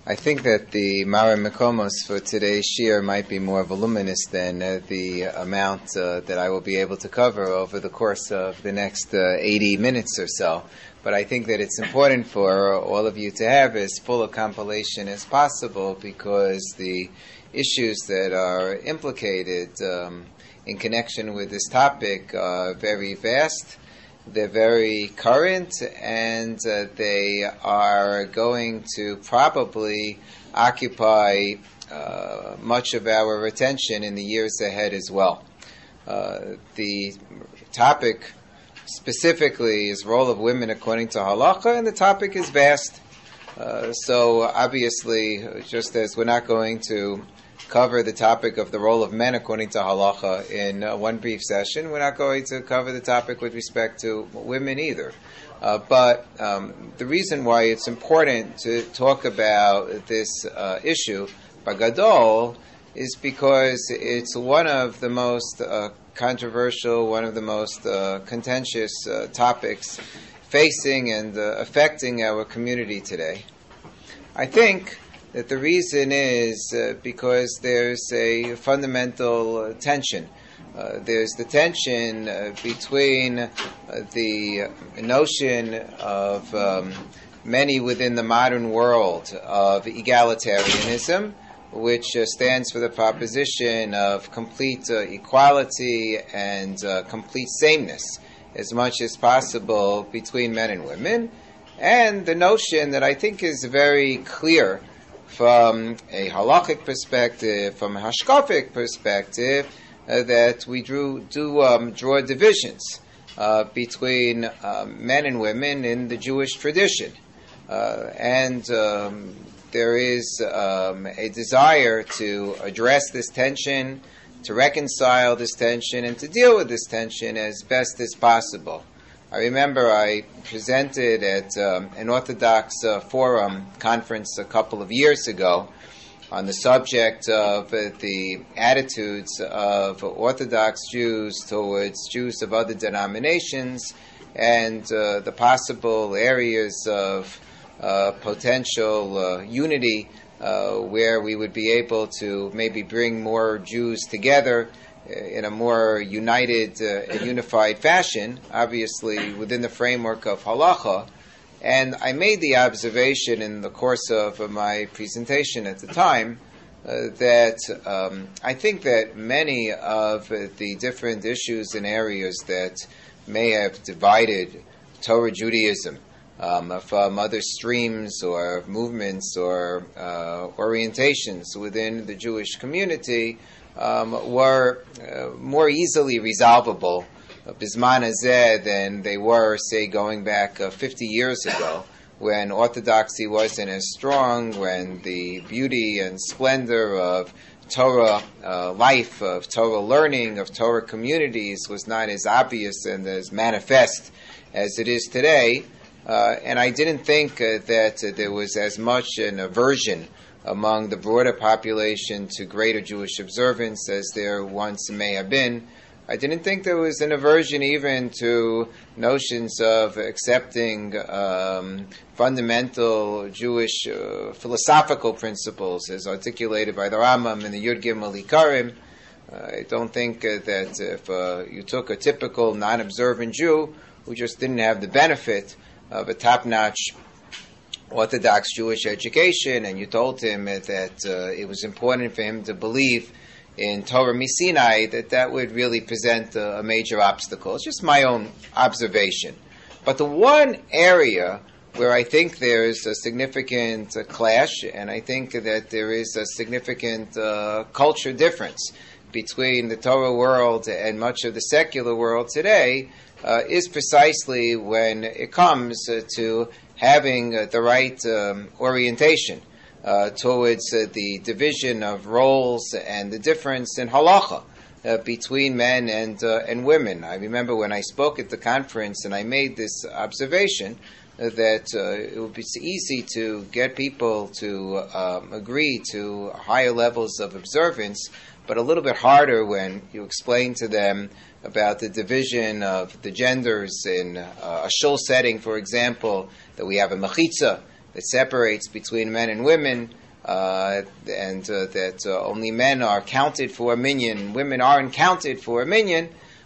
I think that the Mara Mekomos for today's shir might be more voluminous than the amount that I will be able to cover over the course of the next 80 minutes or so. But I think that it's important for all of you to have as full a compilation as possible, because the issues that are implicated in connection with this topic are very vast. They're very current, and they are going to probably occupy much of our attention in the years ahead as well. The topic specifically is role of women according to halacha, and the topic is vast. So obviously, just as we're not going to cover the topic of the role of men according to halacha in one brief session, we're not going to cover the topic with respect to women either. But the reason why it's important to talk about this issue, Bagadol, is because it's one of the most controversial, one of the most contentious topics facing and affecting our community today. I think that the reason is because there's a fundamental tension. There's the tension between the notion of many within the modern world of egalitarianism, which stands for the proposition of complete equality and complete sameness as much as possible between men and women, and the notion that I think is very clear from a halachic perspective, from a hashkafic perspective, that we draw divisions between men and women in the Jewish tradition. And there is a desire to address this tension, to reconcile this tension, and to deal with this tension as best as possible. I remember I presented at an Orthodox Forum conference a couple of years ago on the subject of the attitudes of Orthodox Jews towards Jews of other denominations, and the possible areas of potential unity where we would be able to maybe bring more Jews together in a more united and unified fashion, obviously within the framework of halacha. And I made the observation in the course of my presentation at the time that I think that many of the different issues and areas that may have divided Torah Judaism from other streams or movements or orientations within the Jewish community were more easily resolvable bisman hazeh than they were, say, going back 50 years ago, when orthodoxy wasn't as strong, when the beauty and splendor of Torah life, of Torah learning, of Torah communities was not as obvious and as manifest as it is today. And I didn't think that there was as much an aversion among the broader population to greater Jewish observance as there once may have been. I didn't think there was an aversion even to notions of accepting fundamental Jewish philosophical principles as articulated by the Rambam in the Yud Gimel Ikarim. I don't think that if you took a typical non-observant Jew who just didn't have the benefit of a top-notch Orthodox Jewish education, and you told him that it was important for him to believe in Torah Misinai, that would really present a major obstacle. It's just my own observation. But the one area where I think there is a significant clash, and I think that there is a significant culture difference between the Torah world and much of the secular world today, is precisely when it comes to having the right orientation towards the division of roles and the difference in halacha between men and women. I remember when I spoke at the conference and I made this observation that it would be easy to get people to agree to higher levels of observance, but a little bit harder when you explain to them about the division of the genders in a shul setting, for example, that we have a mechitza that separates between men and women, and that only men are counted for a minyan, women aren't counted for a minyan,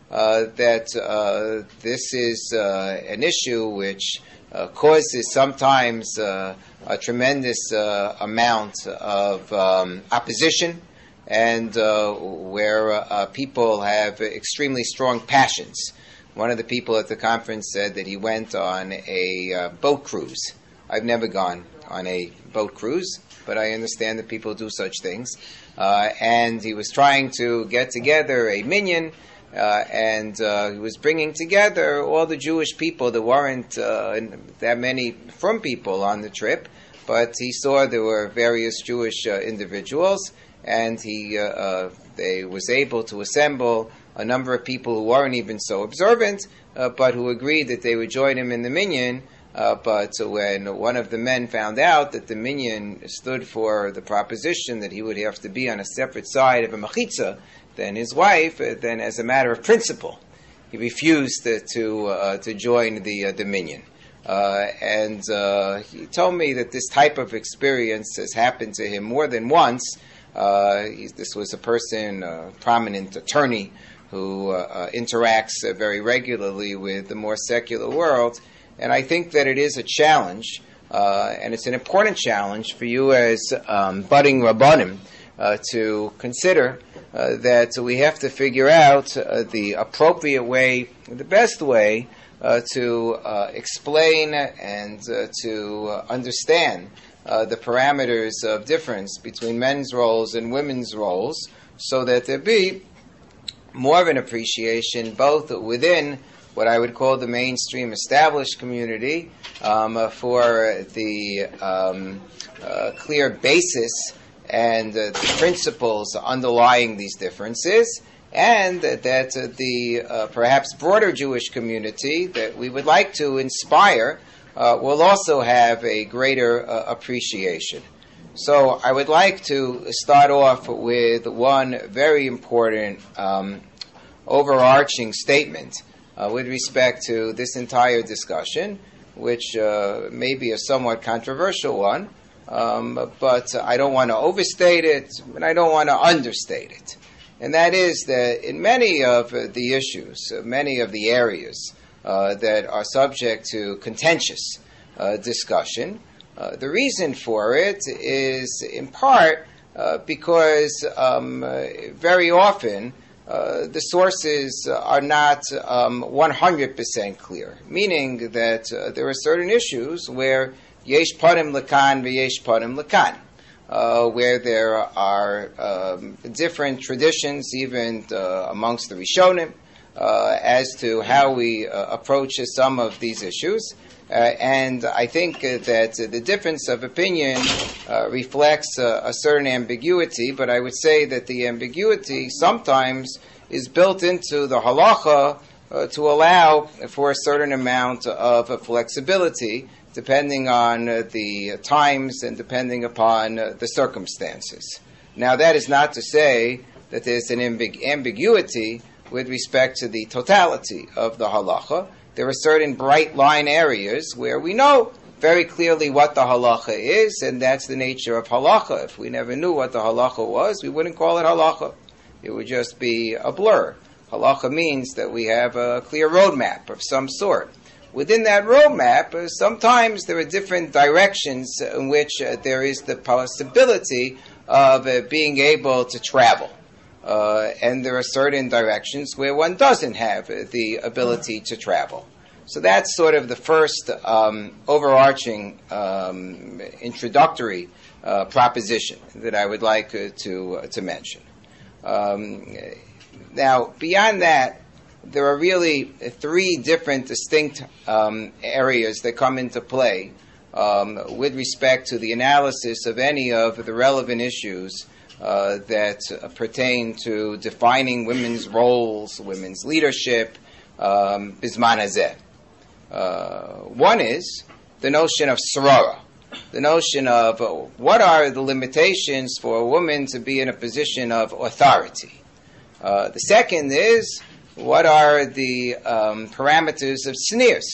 that this is an issue which causes sometimes a tremendous amount of opposition, and where people have extremely strong passions. One of the people at the conference said that he went on a boat cruise. I've never gone on a boat cruise, but I understand that people do such things. And he was trying to get together a minyan, and he was bringing together all the Jewish people. There weren't that many from people on the trip, but he saw there were various Jewish individuals, and he was able to assemble a number of people who weren't even so observant, but who agreed that they would join him in the minyan. But when one of the men found out that the minyan stood for the proposition that he would have to be on a separate side of a machitza than his wife, then as a matter of principle, he refused to join the minyan. And he told me that this type of experience has happened to him more than once. This was a person, a prominent attorney, who interacts very regularly with the more secular world. And I think that it is a challenge, and it's an important challenge for you as budding Rabbanim to consider that we have to figure out the appropriate way, the best way to explain and to understand the parameters of difference between men's roles and women's roles, so that there be more of an appreciation both within what I would call the mainstream established community for the clear basis and the principles underlying these differences, and that the perhaps broader Jewish community that we would like to inspire will also have a greater appreciation. So I would like to start off with one very important overarching statement with respect to this entire discussion, which may be a somewhat controversial one, but I don't want to overstate it, and I don't want to understate it. And that is that in many of the issues, many of the areas that are subject to contentious discussion, the reason for it is in part because very often the sources are not 100% clear, meaning that there are certain issues where yesh panim lekan v'yesh panim lekan, where there are different traditions even amongst the Rishonim as to how we approach some of these issues. And I think that the difference of opinion reflects a certain ambiguity, but I would say that the ambiguity sometimes is built into the halacha to allow for a certain amount of flexibility, depending on the times and depending upon the circumstances. Now, that is not to say that there's an ambiguity with respect to the totality of the halacha. There are certain bright line areas where we know very clearly what the halacha is, and that's the nature of halacha. If we never knew what the halacha was, we wouldn't call it halacha. It would just be a blur. Halacha means that we have a clear roadmap of some sort. Within that roadmap, sometimes there are different directions in which there is the possibility of being able to travel. And there are certain directions where one doesn't have the ability to travel. So that's sort of the first overarching introductory proposition that I would like to mention. Now, beyond that, there are really three different distinct areas that come into play with respect to the analysis of any of the relevant issues that pertain to defining women's roles, women's leadership, bizman hazeh. One is the notion of sorora, the notion of what are the limitations for a woman to be in a position of authority. The second is what are the parameters of sneers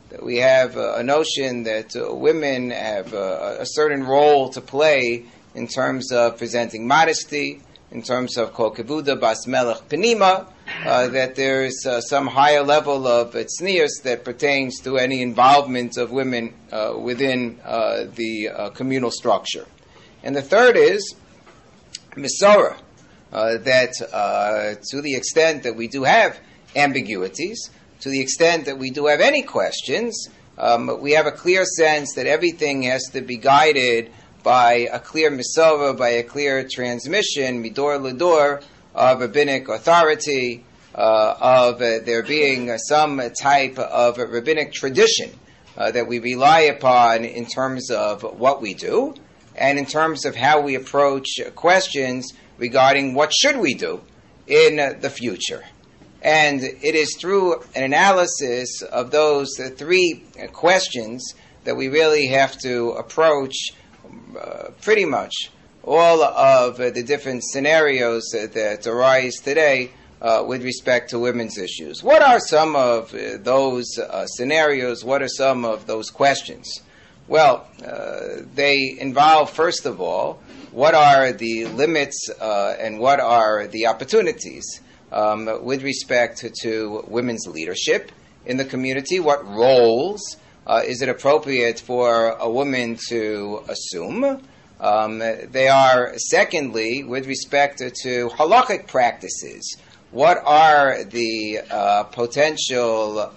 that we have a notion that women have a certain role to play in terms of presenting modesty, in terms of kol kevuda bas melech penima, that there is some higher level of tznius that pertains to any involvement of women within the communal structure. And the third is Misora, that to the extent that we do have ambiguities, to the extent that we do have any questions, we have a clear sense that everything has to be guided by a clear misora, by a clear transmission, midor lidor, of rabbinic authority, of there being some type of rabbinic tradition that we rely upon in terms of what we do, and in terms of how we approach questions regarding what should we do in the future. And it is through an analysis of those three questions that we really have to approach pretty much all of the different scenarios that arise today with respect to women's issues. What are some of those scenarios? What are some of those questions? Well, they involve, first of all, what are the limits and what are the opportunities with respect to women's leadership in the community? What roles is it appropriate for a woman to assume? They are, secondly, with respect to halakhic practices. What are the potential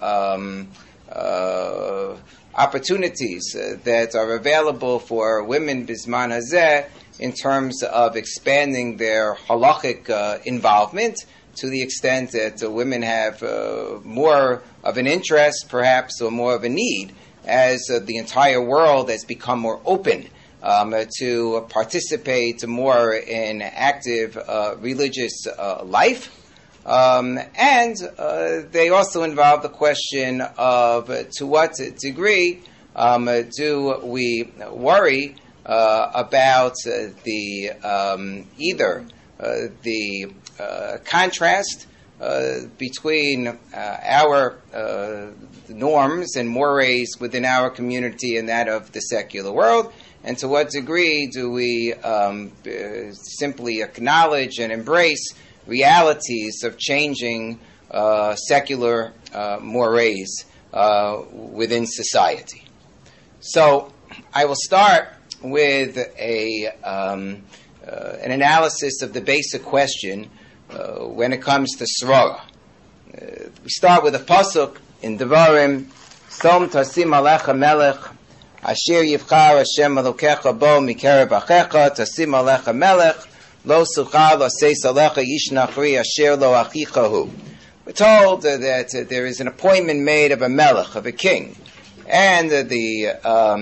opportunities that are available for women bisman hazeh in terms of expanding their halachic involvement, to the extent that women have more of an interest, perhaps, or more of a need, as the entire world has become more open to participate more in active religious life. And they also involve the question of to what degree do we worry about the either the contrast between our norms and mores within our community and that of the secular world, and to what degree do we simply acknowledge and embrace realities of changing secular mores within society. So I will start with an analysis of the basic question when it comes to Srora. We start with a pasuk in Devarim, Som tasim alecha melech, asher yivchar Hashem Elokecha bo mikerev achecha, tasim alecha melech, lo sucha lo seis alecha ish nachri asher lo achicha hu. We're told that there is an appointment made of a melech, of a king. And the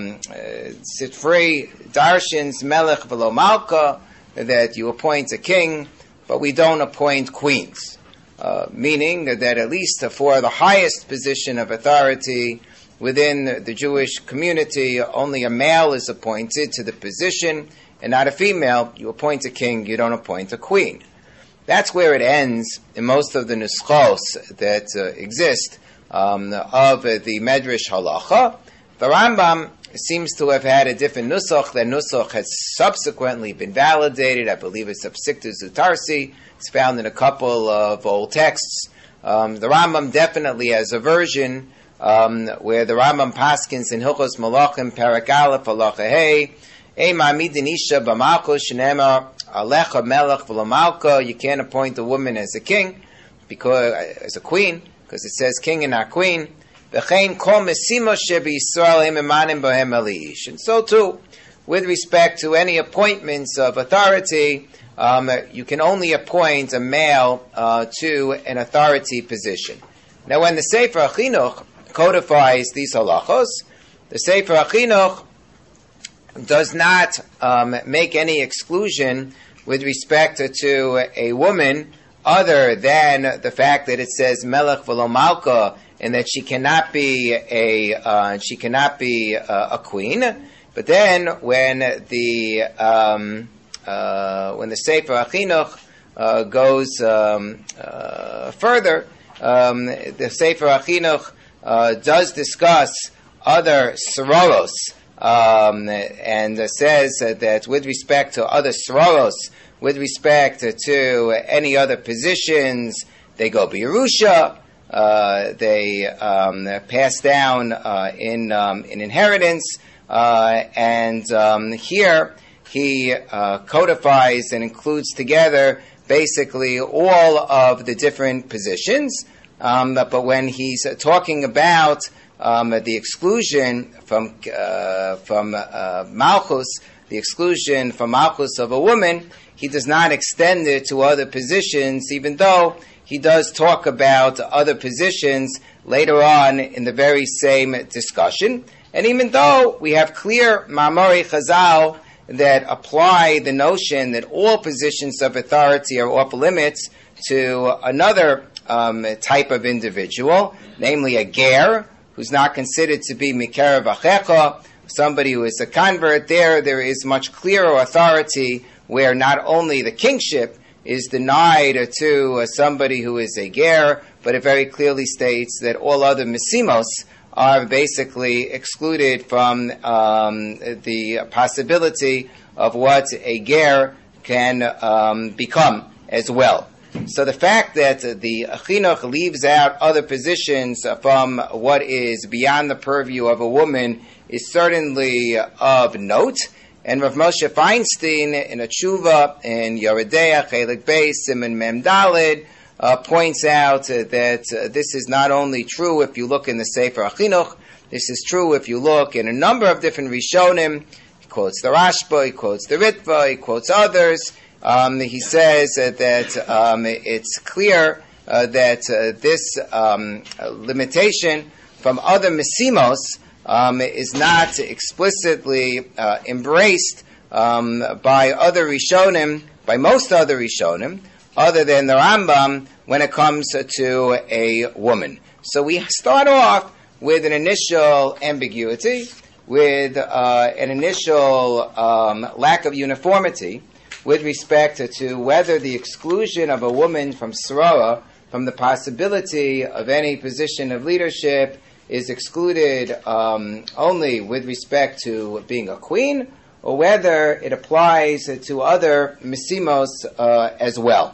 Sifrei Darshins melech v'lo malka, that you appoint a king, but we don't appoint queens. Meaning that at least for the highest position of authority within the Jewish community, only a male is appointed to the position, and not a female. You appoint a king, you don't appoint a queen. That's where it ends in most of the nuschos that exist of the Medrash Halacha. The Rambam seems to have had a different nusach. That nusach has subsequently been validated. I believe it's of Sikta Zutarsi. It's found in a couple of old texts. The Rambam definitely has a version where the Rambam paskins in Hilchos Malachim Parak Aleph Halacha Hey, Ei ma'amidin isha b'malchus shenemar alecha melech v'lo malka. You can't appoint a woman as a king, because as a queen, because it says king and not queen. V'chein kol mesima she'b'Yisrael hem emanim bohem eliish. And so too, with respect to any appointments of authority, you can only appoint a male to an authority position. Now, when the Sefer HaChinuch codifies these halachos, the Sefer HaChinuch does not make any exclusion with respect to a woman other than the fact that it says melech v'lo malka, and that she cannot be a queen. But then when the Sefer HaChinuch goes further, the Sefer HaChinuch does discuss other sororos, and says that with respect to other sororos, with respect to any other positions, they go b'Yerusha, they pass down in inheritance, and here he codifies and includes together basically all of the different positions. But when he's talking about the exclusion from Malchus, the exclusion from Malchus of a woman, he does not extend it to other positions, even though he does talk about other positions later on in the very same discussion. And even though we have clear Ma'amorei Chazal that apply the notion that all positions of authority are off limits to another type of individual, namely a ger, who's not considered to be Mikerev Achecha, somebody who is a convert, there is much clearer authority where not only the kingship is denied to somebody who is a ger, but it very clearly states that all other mesimos are basically excluded from the possibility of what a ger can become as well. So the fact that the chinuch leaves out other positions from what is beyond the purview of a woman is certainly of note. And Rav Moshe Feinstein in a tshuva in Yoredeach Chelik Beis Siman Mem Daled points out that this is not only true if you look in the Sefer HaChinuch, this is true if you look in a number of different Rishonim. He quotes the Rashba, he quotes the Ritva, he quotes others. He says that it's clear that this limitation from other mesimos is not explicitly embraced by other Rishonim, by most other Rishonim, other than the Rambam, when it comes to a woman. So we start off with an initial ambiguity, with an initial lack of uniformity with respect to whether the exclusion of a woman from Sorora, from the possibility of any position of leadership, is excluded only with respect to being a queen, or whether it applies to other mesimos as well.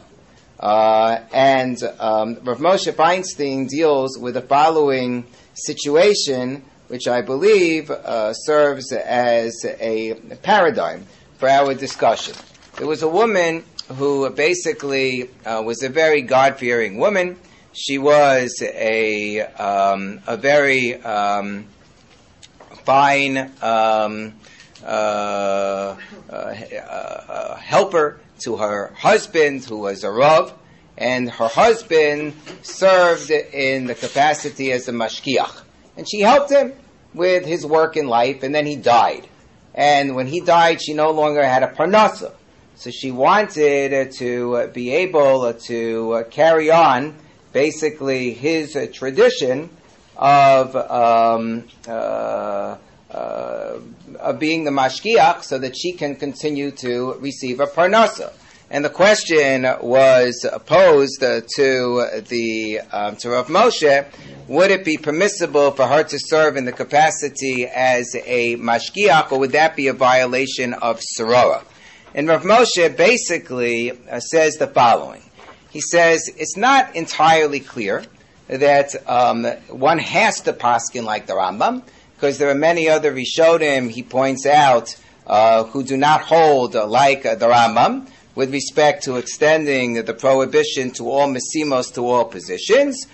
And Rav Moshe Feinstein deals with the following situation, which I believe serves as a paradigm for our discussion. There was a woman who basically was a very God-fearing woman. She was a very fine helper to her husband, who was a Rav, and her husband served in the capacity as a mashkiach. And she helped him with his work in life, and then he died. And when he died, she no longer had a parnasa. So she wanted to be able to carry on basically his tradition of being the mashkiach, so that she can continue to receive a parnasa. And the question was posed to Rav Moshe: would it be permissible for her to serve in the capacity as a mashkiach, or would that be a violation of sorora? And Rav Moshe basically says the following. He says it's not entirely clear that one has to paskin like the Rambam, because there are many other Rishonim, he points out, who do not hold like the Rambam with respect to extending the prohibition to all mesimos, to all positions.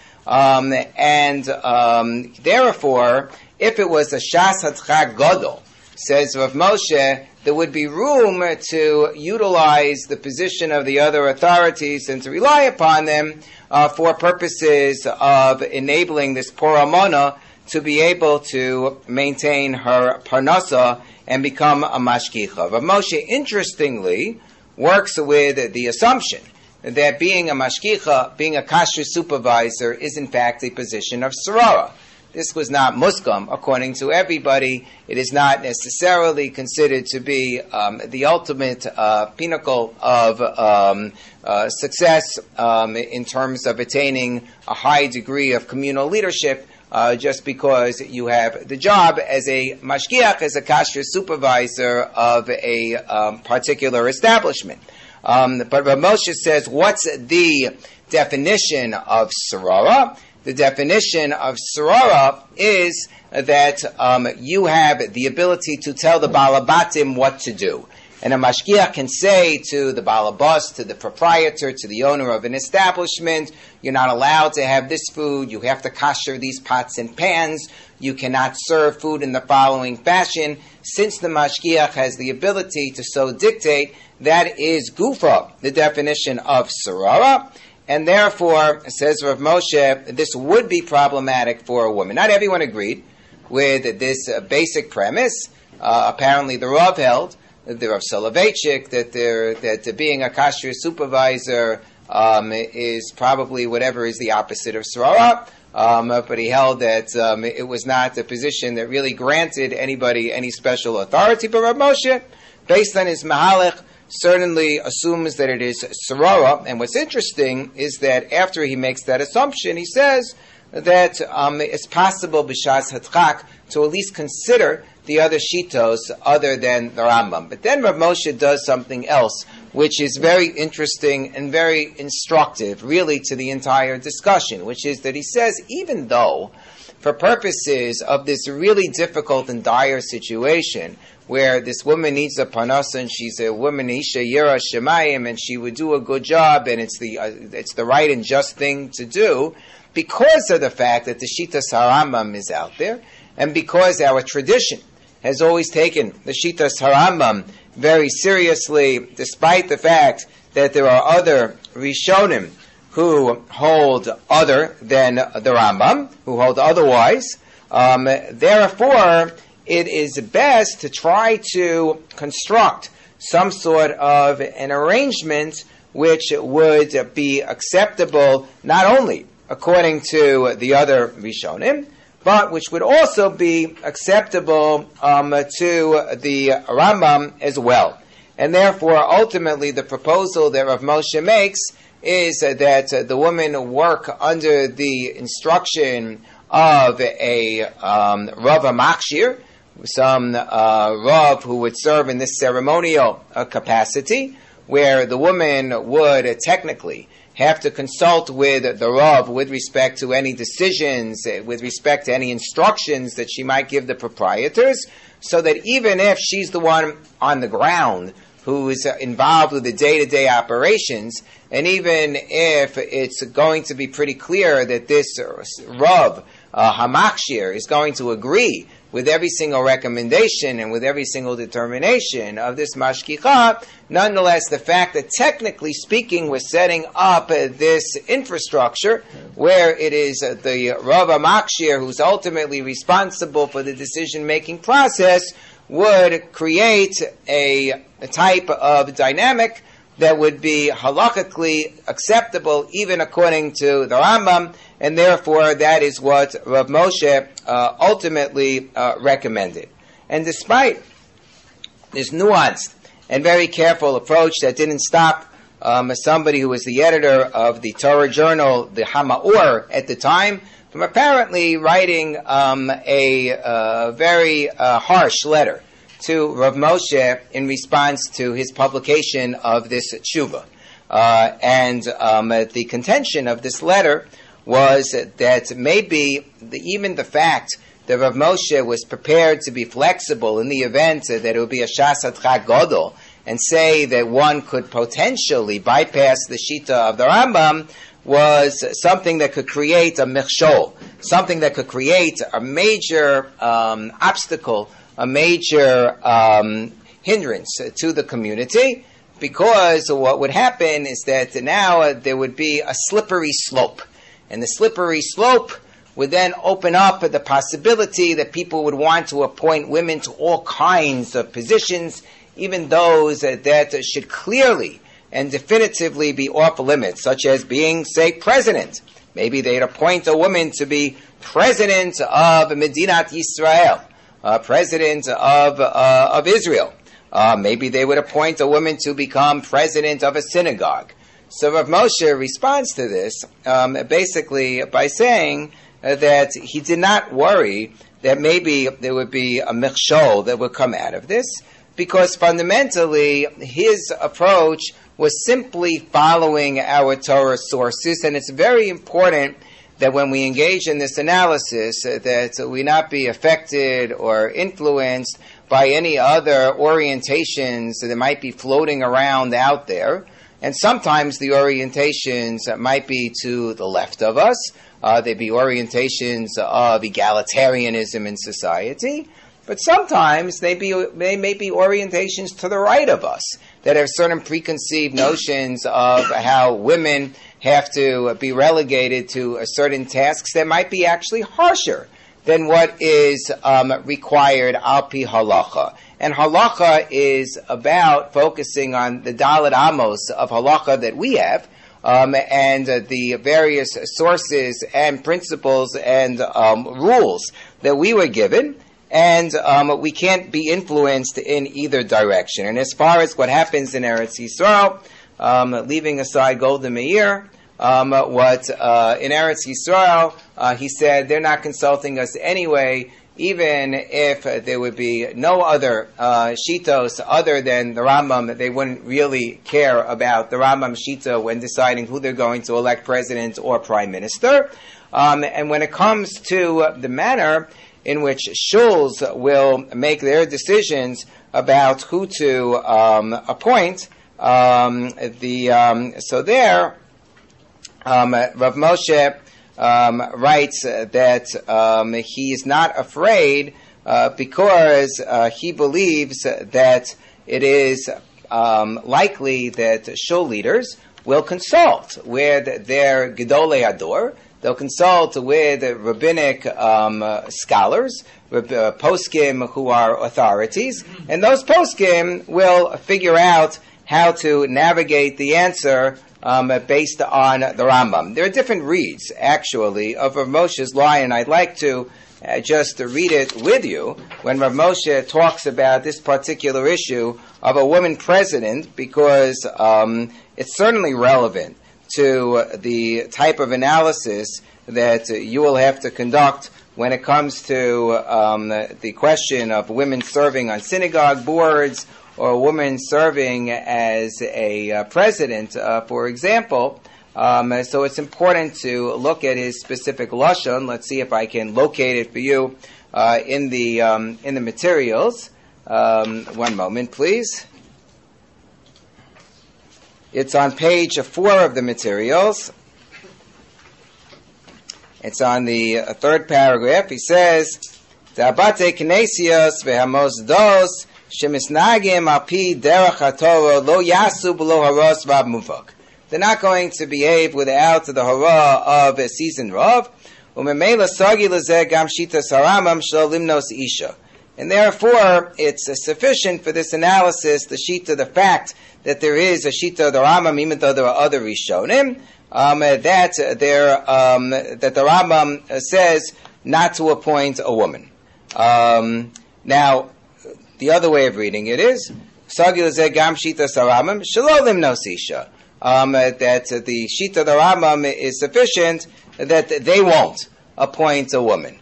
Therefore, if it was a shas hatchag gadol, says Rav Moshe, there would be room to utilize the position of the other authorities and to rely upon them for purposes of enabling this poor Amona to be able to maintain her parnasa and become a mashkicha. Rav Moshe, interestingly, works with the assumption that being a mashkicha, being a kashrus supervisor, is in fact a position of sorora. This was not muskam according to everybody. It is not necessarily considered to be the ultimate pinnacle of success in terms of attaining a high degree of communal leadership. just because you have the job as a mashgiach, as a kashrus supervisor of a particular establishment. But Rav Moshe says, what's the definition of sarara? The definition of sarara is that you have the ability to tell the balabatim what to do. And a mashgiach can say to the balabas, to the proprietor, to the owner of an establishment, you're not allowed to have this food, you have to kasher these pots and pans, you cannot serve food in the following fashion. Since the mashgiach has the ability to so dictate, that is gufa, the definition of sarara. And therefore, says Rav Moshe, this would be problematic for a woman. Not everyone agreed with this basic premise. Apparently the Rav held, the Rav Soloveitchik, that being a kashrus supervisor is probably whatever is the opposite of sarara. But he held that it was not a position that really granted anybody any special authority. But Rav Moshe, based on his mahalech, certainly assumes that it is sarara. And what's interesting is that after he makes that assumption, he says that it's possible b'shas hatchak to at least consider the other shitos other than the Rambam. But then Rav Moshe does something else, which is very interesting and very instructive, really, to the entire discussion, which is that he says, even though, for purposes of this really difficult and dire situation, where this woman needs a parnasa and she's a woman, Isha Yira Shemayim, and she would do a good job, and it's the right and just thing to do, because of the fact that the Shitas HaRambam is out there, and because our tradition has always taken the Shitas HaRambam very seriously, despite the fact that there are other Rishonim who hold other than the Rambam, who hold otherwise. Therefore, it is best to try to construct some sort of an arrangement which would be acceptable not only according to the other Rishonim, but which would also be acceptable to the Rambam as well. And therefore, ultimately, the proposal that Rav Moshe makes is that the woman work under the instruction of a Rav HaMachshir, some Rav who would serve in this ceremonial capacity, where the woman would technically have to consult with the Rav with respect to any decisions, with respect to any instructions that she might give the proprietors, so that even if she's the one on the ground who is involved with the day-to-day operations, and even if it's going to be pretty clear that this Rav HaMachshir is going to agree with every single recommendation and with every single determination of this mashgicha, nonetheless, the fact that technically speaking, we're setting up this infrastructure where it is the Rav HaMachshir who's ultimately responsible for the decision-making process would create a type of dynamic that would be halakhically acceptable even according to the Rambam, and therefore that is what Rav Moshe ultimately recommended. And despite this nuanced and very careful approach that didn't stop somebody who was the editor of the Torah journal, the Hama'or, at the time, from apparently writing a very harsh letter to Rav Moshe in response to his publication of this tshuva. And the contention of this letter was that maybe even the fact that Rav Moshe was prepared to be flexible in the event that it would be a shas hatchak gadol, and say that one could potentially bypass the shita of the Rambam, was something that could create a michshol, something that could create a major obstacle, a major hindrance to the community, because what would happen is that now there would be a slippery slope. And the slippery slope would then open up the possibility that people would want to appoint women to all kinds of positions, even those that should clearly and definitively be off limits, such as being, say, president. Maybe they'd appoint a woman to be president of Medinat Yisrael, president of Israel. Maybe they would appoint a woman to become president of a synagogue. So Rav Moshe responds to this basically by saying that he did not worry that maybe there would be a mikshol that would come out of this, because fundamentally his approach was simply following our Torah sources, and it's very important that when we engage in this analysis that we not be affected or influenced by any other orientations that might be floating around out there. And sometimes the orientations might be to the left of us. They'd be orientations of egalitarianism in society. But sometimes they may be orientations to the right of us that have certain preconceived notions of how women have to be relegated to certain tasks that might be actually harsher than what is required al pi halacha. And halacha is about focusing on the Dalet Amos of halacha that we have, and the various sources and principles and rules that we were given. And we can't be influenced in either direction. And as far as what happens in Eretz Yisrael, leaving aside Golda Meir, what in Eretz Yisrael, he said they're not consulting us anyway, even if there would be no other shitos other than the Rambam. They wouldn't really care about the Rambam shita when deciding who they're going to elect president or prime minister. And when it comes to the manner in which shuls will make their decisions about who to appoint, so there, Rav Moshe writes that he is not afraid because he believes that it is likely that shul leaders will consult with their Gedolei Hador. They'll consult with rabbinic scholars, poskim who are authorities, and those poskim will figure out how to navigate the answer based on the Rambam. There are different reads, actually, of Rav Moshe's line, and I'd like to just read it with you when Rav Moshe talks about this particular issue of a woman president, because it's certainly relevant to the type of analysis that you will have to conduct when it comes to the question of women serving on synagogue boards or a woman serving as a president, for example. So it's important to look at his specific lashon. Let's see if I can locate it for you in the materials. One moment, please. It's on page 4 of the materials. It's on the third paragraph. He says, "Da'abate knesios ve'hamosdos shemisnagim al pi derech haTorah lo yasu b'lo haros rav muvak." They're not going to behave without the hara of a seasoned rav. Umemela sagi lezeh gam shitas haramam shel limnos isha. And therefore, it's sufficient for this analysis, the shita, the fact that there is a shita of the Rambam, even though there are other Rishonim, that the Rambam says not to appoint a woman. Now, the other way of reading it is Sagi lezeh gam shitas haramam shelo limnos isha. That the shita of the Rambam is sufficient that they won't appoint a woman.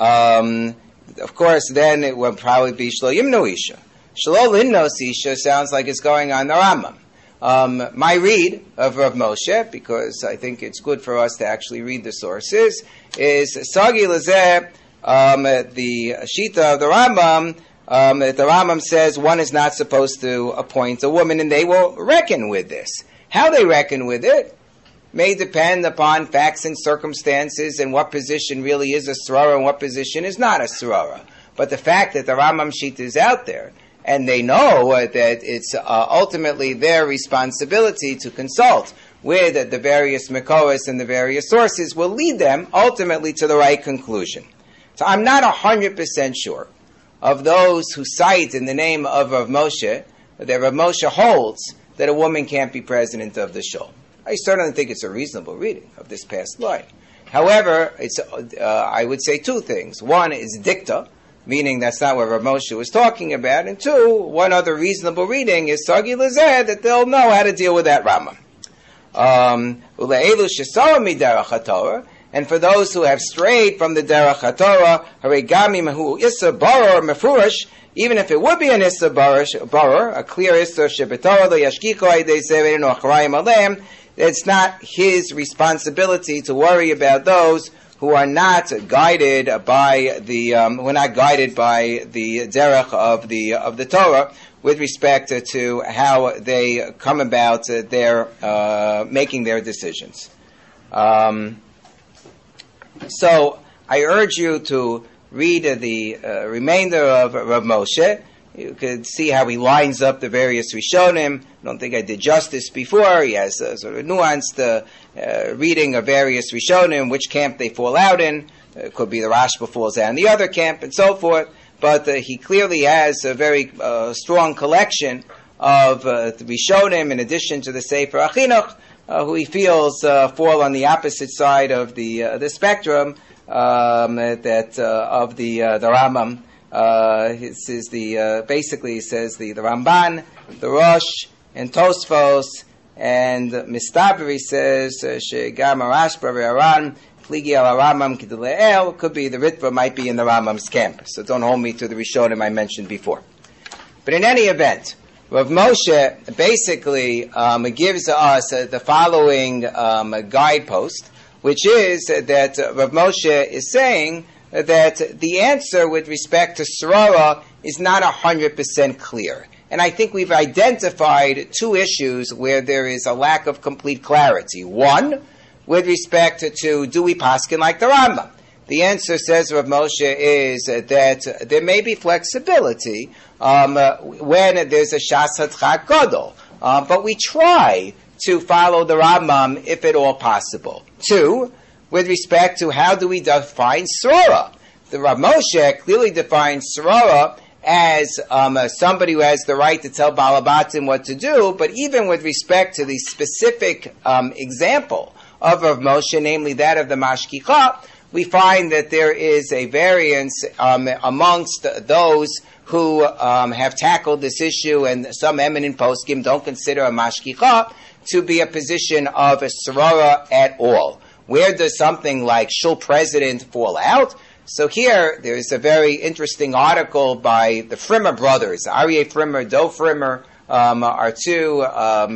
Of course, then it would probably be Shlo Yimnu Isha. Shlo Limnos Isha sounds like it's going on the Rambam. My read of Rav Moshe, because I think it's good for us to actually read the sources, is Sagi Lezeh, the Shita of the Rambam. The Rambam says one is not supposed to appoint a woman, and they will reckon with this. How they reckon with it may depend upon facts and circumstances and what position really is a srara and what position is not a srara. But the fact that the Rambam Shita is out there, and they know that it's ultimately their responsibility to consult with the various Mekoros and the various sources, will lead them ultimately to the right conclusion. So I'm not 100% sure of those who cite in the name of Rav Moshe, that Rav Moshe holds that a woman can't be president of the shul. I certainly think it's a reasonable reading of this past line. However, it's I would say two things. One is dicta, meaning that's not what Rav Moshe was talking about. And two, one other reasonable reading is Sagi Lezeh, that they'll know how to deal with that Rambam. and for those who have strayed from the Derech HaTorah, Harigami Mahu Issa Boror Mefurish, even if it would be an Issa Boror, a clear Issa Shebetorah, the Yashkiko Aydei Severin or Achrayim Aleim, it's not his responsibility to worry about those who are not guided by the derech of the Torah with respect to how they come about their making their decisions. So I urge you to read the remainder of Rav Moshe. You could see how he lines up the various Rishonim. I don't think I did justice before. He has a sort of nuanced reading of various Rishonim, which camp they fall out in. It could be the Rashba falls out in the other camp, and so forth. But he clearly has a very strong collection of Rishonim, in addition to the Sefer Achinuch, who he feels fall on the opposite side of the spectrum of the Rambam. This is basically he says the Ramban, the Rosh, and Tosfos, and Mistabri says Shegam Arashba Ve'aran Pligi al Rambam Kiduleel. Could be the Ritva might be in the Rambam's camp, so don't hold me to the Rishonim I mentioned before. But in any event, Rav Moshe basically gives us the following guidepost, which is that Rav Moshe is saying that the answer with respect to Sarara is not 100% clear. And I think we've identified two issues where there is a lack of complete clarity. One, with respect to do we paskin like the Rambam? The answer, says Rav Moshe, is that there may be flexibility when there's a Shas Hadchak Gadol. But we try to follow the Rambam if at all possible. Two, with respect to how do we define Sarara. The Rav Moshe clearly defines Sarara as somebody who has the right to tell Balabatim what to do, but even with respect to the specific example of Rav Moshe, namely that of the Mashkicha, we find that there is a variance amongst those who have tackled this issue, and some eminent poskim don't consider a Mashkicha to be a position of a Sarara at all. Where does something like Shul President fall out? So here, there's a very interesting article by the Frimmer brothers, Aryeh Frimmer, Do Frimmer, are two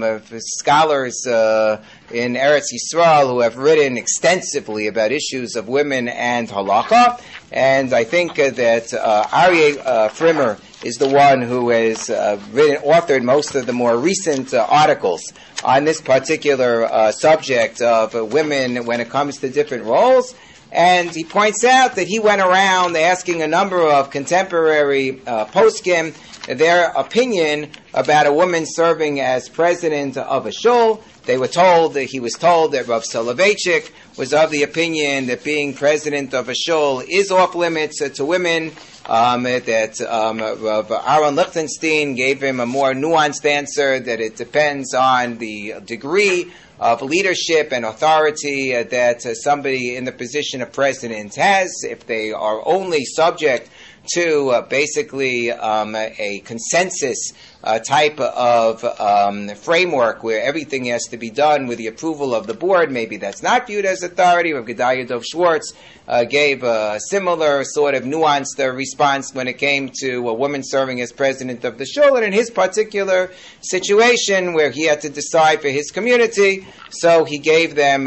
scholars in Eretz Yisrael who have written extensively about issues of women and halacha. And I think that Aryeh Frimmer is the one who has authored most of the more recent articles on this particular subject of women when it comes to different roles. And he points out that he went around asking a number of contemporary poskim their opinion about a woman serving as president of a shul. He was told that Rav Soloveitchik was of the opinion that being president of a shul is off limits to women. That Rav Aaron Lichtenstein gave him a more nuanced answer that it depends on the degree of leadership and authority that somebody in the position of president has. If they are only subject to basically a consensus type of framework where everything has to be done with the approval of the board, maybe that's not viewed as authority. Rav Gedalia Dov Schwartz gave a similar sort of nuanced response when it came to a woman serving as president of the shul, and in his particular situation where he had to decide for his community, so he gave them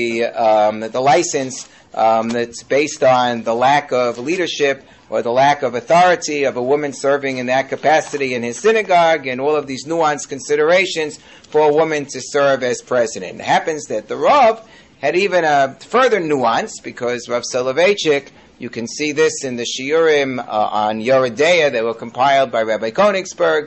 the license that's based on the lack of leadership or the lack of authority of a woman serving in that capacity in his synagogue, and all of these nuanced considerations for a woman to serve as president. It happens that the Rav had even a further nuance, because Rav Soloveitchik, you can see this in the shiurim on Yoredeya that were compiled by Rabbi Konigsberg,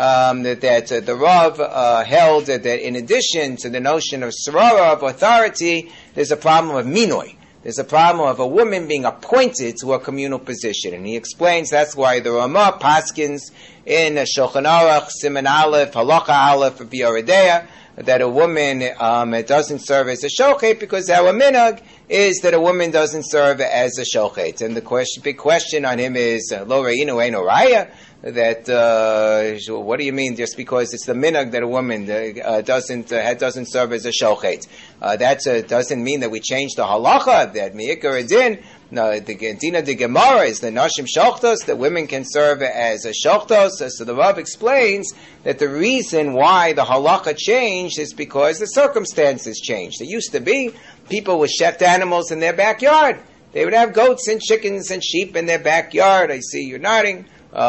that the Rav held that in addition to the notion of Sarara, of authority, there's a problem of minoi. There's a problem of a woman being appointed to a communal position. And he explains that's why the Ramah paskins in Shulchan Aruch, Siman Aleph, Halacha Aleph, of Yoredeya, that a woman doesn't serve as a shochet because our minhag is that a woman doesn't serve as a shochet. And the big question on him is, Lo re'inu ein oraya, that what do you mean just because it's the minhag that a woman doesn't serve as a shochet? That doesn't mean that we change the halacha, that mi'ikar adin. No, the Dina de Gemara is the Nashim Shochtos, that women can serve as a Shochtos. So the Rav explains that the reason why the halacha changed is because the circumstances changed. It used to be people would shecht animals in their backyard. They would have goats and chickens and sheep in their backyard. I see you nodding.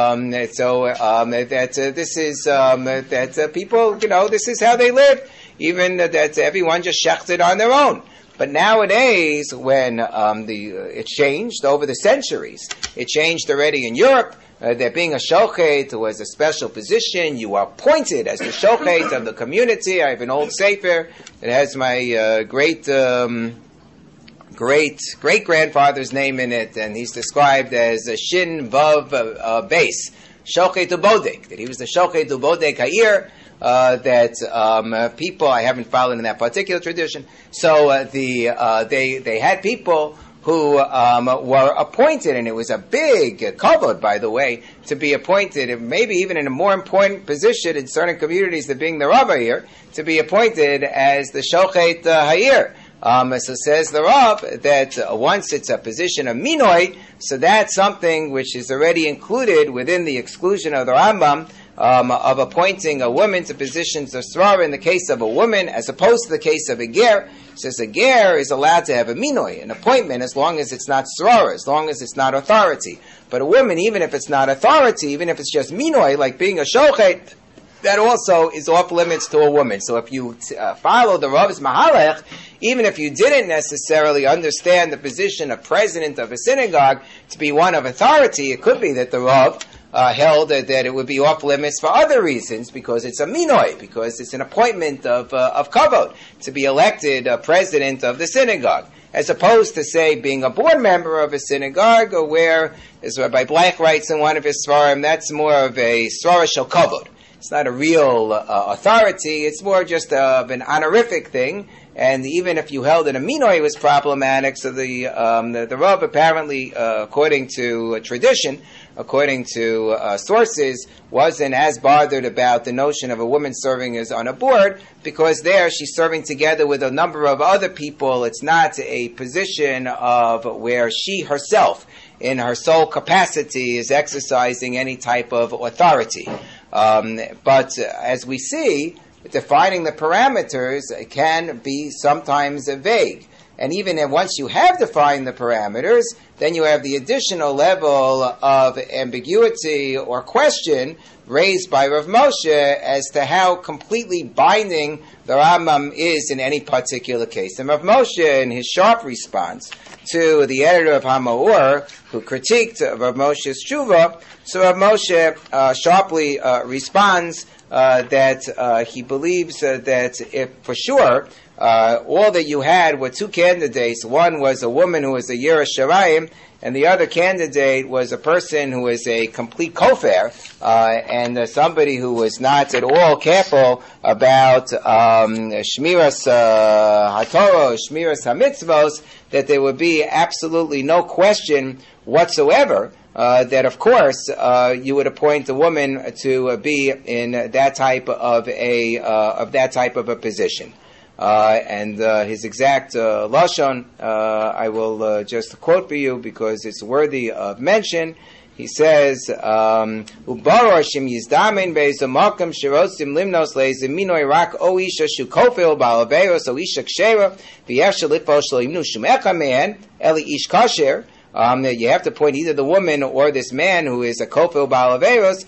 People, this is how they live. Even that everyone just shechted on their own. But nowadays, when it changed over the centuries, it changed already in Europe. That being a shochet was a special position. You are appointed as the shochet of the community. I have an old sefer that has my great grandfather's name in it, and he's described as a Shin Vav Base, shochet ubodek. That he was the shochet ubodek ha'ir. That people, I haven't followed in that particular tradition, so they had people who were appointed, and it was a big kavod, by the way, to be appointed, maybe even in a more important position in certain communities than being the Rav here, to be appointed as the shochet ha'ir. So says the Rav that once it's a position of minoi, so that's something which is already included within the exclusion of the Rambam, of appointing a woman to positions of srara in the case of a woman, as opposed to the case of a ger. Says a ger is allowed to have a minoi, an appointment, as long as it's not srara, as long as it's not authority. But a woman, even if it's not authority, even if it's just minoi, like being a shochet, that also is off limits to a woman. So if you follow the Rav's Mahalech, even if you didn't necessarily understand the position of president of a synagogue to be one of authority, it could be that the Rav held that it would be off limits for other reasons, because it's a minoi, because it's an appointment of kavod to be elected president of the synagogue, as opposed to, say, being a board member of a synagogue, or where, as Rabbi Bleich writes in one of his svarim, that's more of a svara shel kavod. It's not a real authority. It's more just of an honorific thing. And even if you held it a minoi, it was problematic. So the Rav apparently, according to tradition, according to sources, wasn't as bothered about the notion of a woman serving as on a board, because there she's serving together with a number of other people. It's not a position of where she herself, in her sole capacity, is exercising any type of authority. But as we see, defining the parameters can be sometimes vague. And even if once you have defined the parameters, then you have the additional level of ambiguity or question raised by Rav Moshe as to how completely binding the Rambam is in any particular case. And Rav Moshe, in his sharp response to the editor of HaMa'or, who critiqued Rav Moshe's tshuva, so Rav Moshe sharply responds that he believes that if for sure all that you had were two candidates. One was a woman who was a Yira Sharaim, and the other candidate was a person who was a complete kofar, and somebody who was not at all careful about Shmiras HaTorah, Shmiras HaMitzvos, that there would be absolutely no question whatsoever that, of course, you would appoint a woman to be in that type of a position. And his exact lashon, I will just quote for you because it's worthy of mention. He says, "Ubarashim yizdamin be'ezamakam shirosim limnos le'eziminoy rak o isha shukofil ba'alaveros o isha kshera v'yesha lifo shlo imnu shumecha man eli ish kasher." That you have to point either the woman or this man who is a kofil ba'alaveros.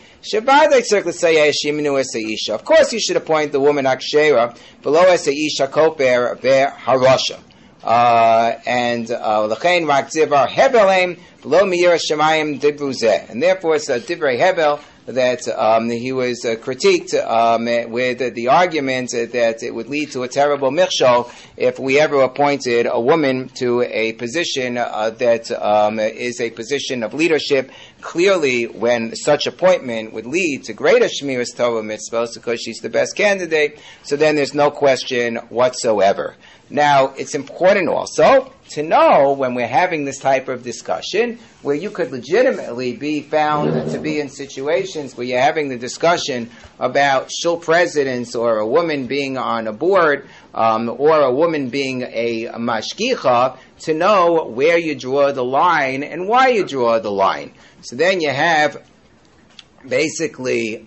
Of course, you should appoint the woman akshera below as a isha koper harasha. And l'chein rak zivar hebelem below miyira shemayim dibruzeh. And therefore, it's a divrei hebel that he was critiqued with the argument that it would lead to a terrible michshol if we ever appointed a woman to a position that is a position of leadership clearly when such appointment would lead to greater Shmiras Torah mitzvahs because she's the best candidate, so then there's no question whatsoever. Now, it's important also to know when we're having this type of discussion where you could legitimately be found to be in situations where you're having the discussion about shul presidents or a woman being on a board or a woman being a mashgicha, to know where you draw the line and why you draw the line. So then you have basically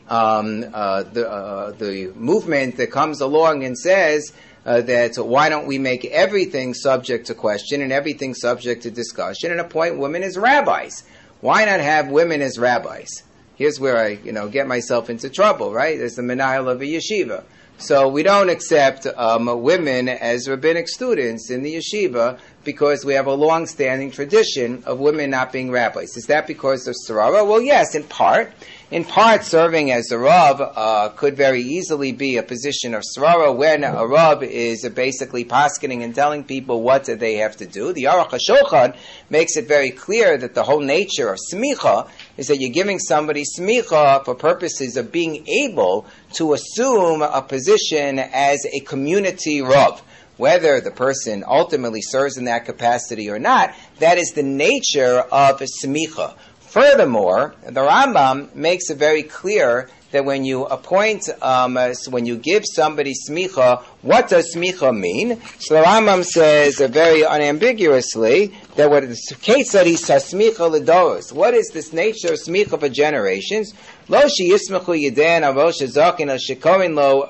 the movement that comes along and says that why don't we make everything subject to question and everything subject to discussion and appoint women as rabbis? Why not have women as rabbis? Here's where I, get myself into trouble, right? As the menahel of a yeshiva. So we don't accept women as rabbinic students in the yeshiva because we have a long-standing tradition of women not being rabbis. Is that because of Sarara? Well, yes, in part. In part, serving as a Rav could very easily be a position of Sarara when a Rav is basically paskening and telling people what they have to do. The Aruch HaShulchan makes it very clear that the whole nature of smicha is that you're giving somebody smicha for purposes of being able to assume a position as a community Rav. Whether the person ultimately serves in that capacity or not, that is the nature of smicha. Furthermore, the Rambam makes it very clear that when you appoint, when you give somebody smicha, what does smicha mean? So the Rambam says very unambiguously that what is the case that he says smicha ledoros. What is this nature of smicha for generations? Lo sheyismechu yeden avosh hazaken al shekorin lo.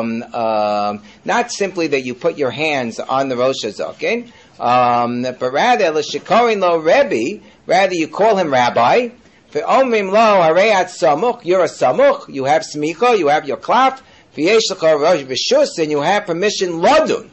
Not simply that you put your hands on the rosh hazaken, but rather lo shekorin lo rebbe. Rather, you call him rabbi. You're a samuch, you have smicha, you have your klaf, and you have permission ladun,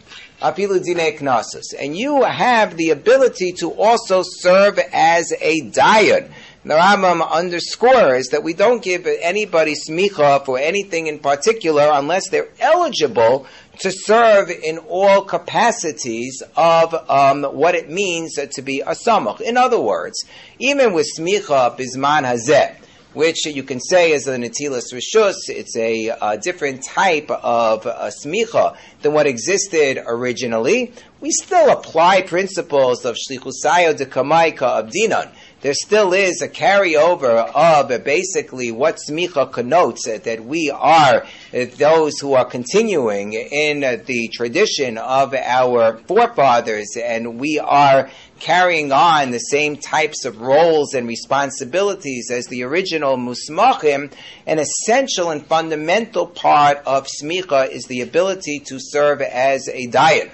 and you have the ability to also serve as a dayan. The Rambam underscores that we don't give anybody smicha for anything in particular unless they're eligible to serve in all capacities of what it means to be a samach. In other words, even with smicha bizman hazeh, which you can say is a netilas rishus, it's a different type of smicha than what existed originally, we still apply principles of shlichusayo de kamaika of dinan. There still is a carryover of basically what smicha connotes, that we are those who are continuing in the tradition of our forefathers, and we are carrying on the same types of roles and responsibilities as the original musmachim. An essential and fundamental part of smicha is the ability to serve as a dayan.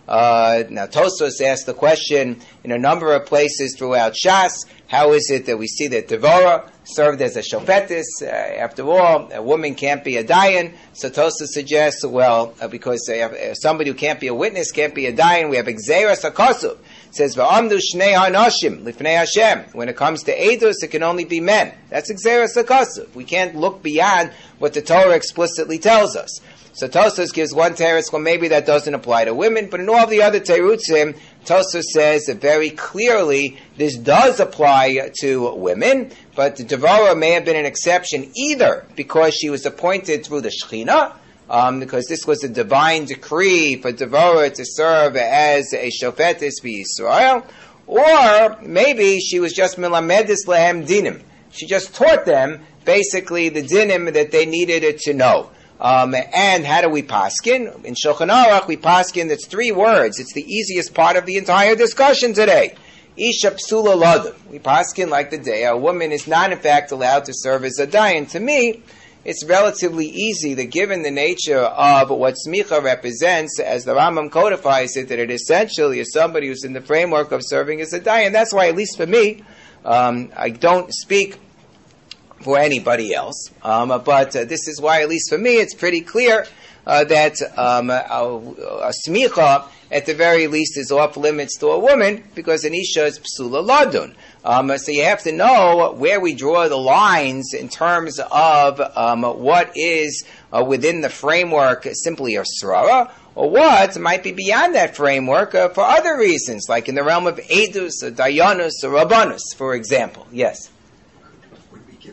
Now Tosfos asked the question in a number of places throughout Shas, how is it that we see that Devorah served as a shofetis? After all, a woman can't be a dayan. So Tosfos suggests, because somebody who can't be a witness can't be a dayan, we have Gzeras HaKosov. It says, V'amdu shnei hanoshim lifnei Hashem. When it comes to edus, it can only be men. That's Gzeras HaKosov. We can't look beyond what the Torah explicitly tells us. So Tosfos gives one teretz, well, maybe that doesn't apply to women, but in all the other terutzim, Tosfos says that very clearly this does apply to women, but the Devorah may have been an exception either because she was appointed through the Shekhinah, because this was a divine decree for Devorah to serve as a shofetis b'Yisrael, or maybe she was just milamedis lehem dinim. She just taught them basically the dinim that they needed to know. And how do we paskin? In Shulchan Aruch, we paskin, that's 3 words. It's the easiest part of the entire discussion today. Isha psula ladam. We paskin like the day a woman is not in fact allowed to serve as a dayan. To me, it's relatively easy that given the nature of what smicha represents, as the Rambam codifies it, that it essentially is somebody who's in the framework of serving as a dayan. That's why, at least for me, I don't speak for anybody else. But this is why, at least for me, it's pretty clear that a smicha, at the very least, is off limits to a woman, because an isha is psula ladun. So you have to know where we draw the lines in terms of what is within the framework simply of srara, or what might be beyond that framework for other reasons, like in the realm of edus, or dayanus, or rabbanus, for example. Yes?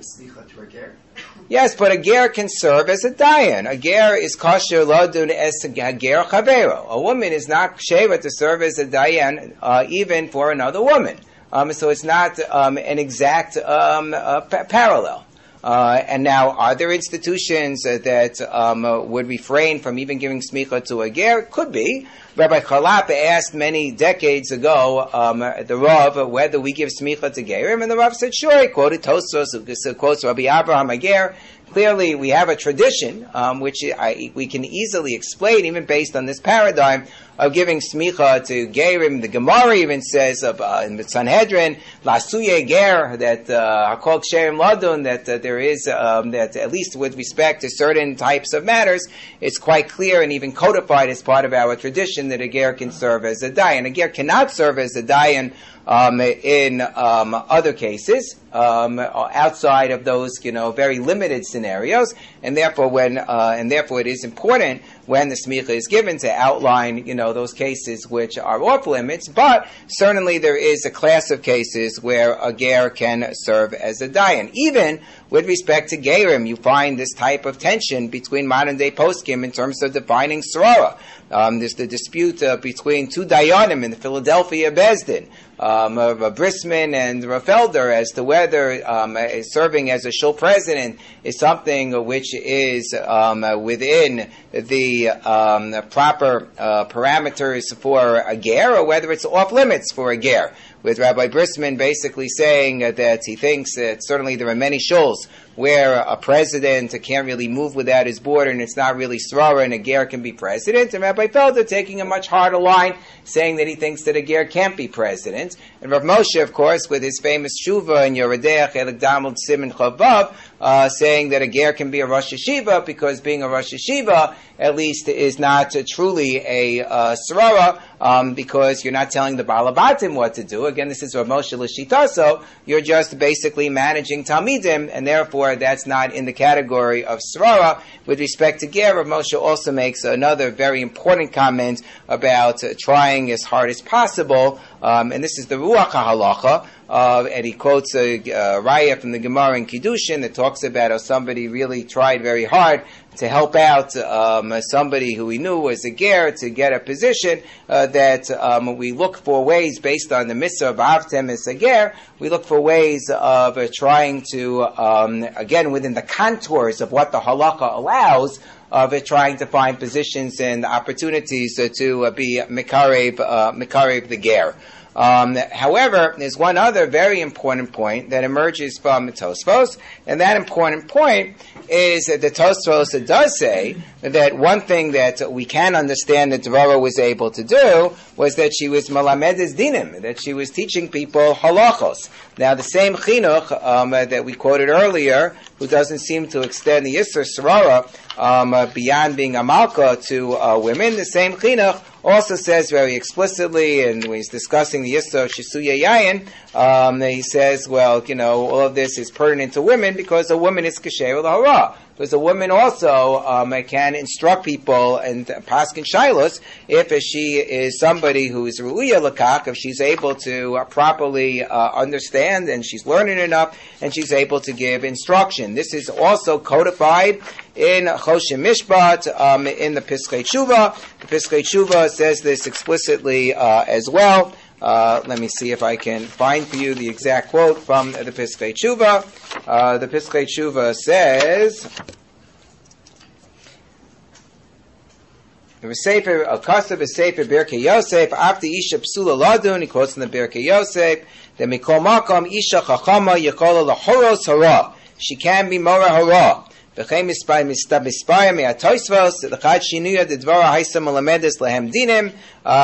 give smicha to a ger? Yes, but a ger can serve as a dayan. A ger is kosher ladun es a ger chavero. A woman is not sheva to serve as a dayan even for another woman. So it's not an exact parallel. And now, are there institutions that would refrain from even giving smicha to a ger? Could be. Rabbi Chalap asked many decades ago the Rav whether we give smicha to gerim, and the Rav said, sure. He quoted Tosfos, who quotes Rabbi Abraham Ager. Clearly, we have a tradition which we can easily explain, even based on this paradigm of giving smicha to gerim. The Gemara even says in the Sanhedrin, lasuye ger, that hakol ksherim ladun, that there is that at least with respect to certain types of matters, it's quite clear and even codified as part of our tradition that a ger can serve as a dayan. A ger cannot serve as a dayan in other cases, outside of those, very limited scenarios, and therefore it is important when the smicha is given to outline, those cases which are off limits. But certainly there is a class of cases where a ger can serve as a dayan. Even with respect to gerim, you find this type of tension between modern day poskim in terms of defining sorora. There's the dispute between two dayanim in the Philadelphia Beis Din, Brisman and Felder, as to whether serving as a shul president is something which is within the proper parameters for a ger, or whether it's off limits for a ger. With Rabbi Brisman basically saying that he thinks that certainly there are many shuls where a president can't really move without his board, and it's not really srara, and a ger can be president. And Rabbi Felder taking a much harder line, saying that he thinks that a ger can't be president. And Rav Moshe, of course, with his famous shuva in Yoredeach Elek Damud Siman Chavav, saying that a ger can be a Rosh Yeshiva, because being a Rosh Yeshiva, at least, is not truly a srara, because you're not telling the Balabatim what to do. Again, this is Rav Moshe L'Shitaso. You're just basically managing Talmidim, and therefore that's not in the category of srara. With respect to ger, Rav Moshe also makes another very important comment about trying as hard as possible, and this is the Ruach HaHalacha, and he quotes a raya from the Gemara in Kiddushin that talks about how somebody really tried very hard to help out somebody who he knew was a ger to get a position, that we look for ways, based on the mitzvah of Avtem as a ger, we look for ways of trying to, again, within the contours of what the halakha allows, of trying to find positions and opportunities to be mikarev the ger. However, there's one other very important point that emerges from Tosfos, and that important point is that the Tosfos does say that one thing that we can understand that Dvorah was able to do was that she was malamedes dinim, that she was teaching people halachos. Now, the same chinuch that we quoted earlier, who doesn't seem to extend the Yisr Sarara beyond being a malka to women, the same chinuch also says very explicitly, and when he's discussing the Yisro Shisuya Yayin, he says, well, all of this is pertinent to women because a woman is kasher l'hara. Because a woman also can instruct people and paskin shilos if she is somebody who is ru'uya lakak, if she's able to properly understand and she's learning enough and she's able to give instruction. This is also codified in Choshim Mishpat, in the Piskei Tshuva. The Piskei Tshuva says this explicitly as well. Let me see if I can find for you the exact quote from the Piskei Tshuva. The Piskei Tshuva says, the Sefer Akasav is Sefer Birkei Yosef. After Isha Psula Ladun, he quotes in the Birkei Yosef, the Mikol Makom Isha Chachama Yekola Lahoros Hara. She can be Mora Hara. V'chein mispaya me'atoisvos l'chad shinuya d'dvara haisa malamedes lehem dinim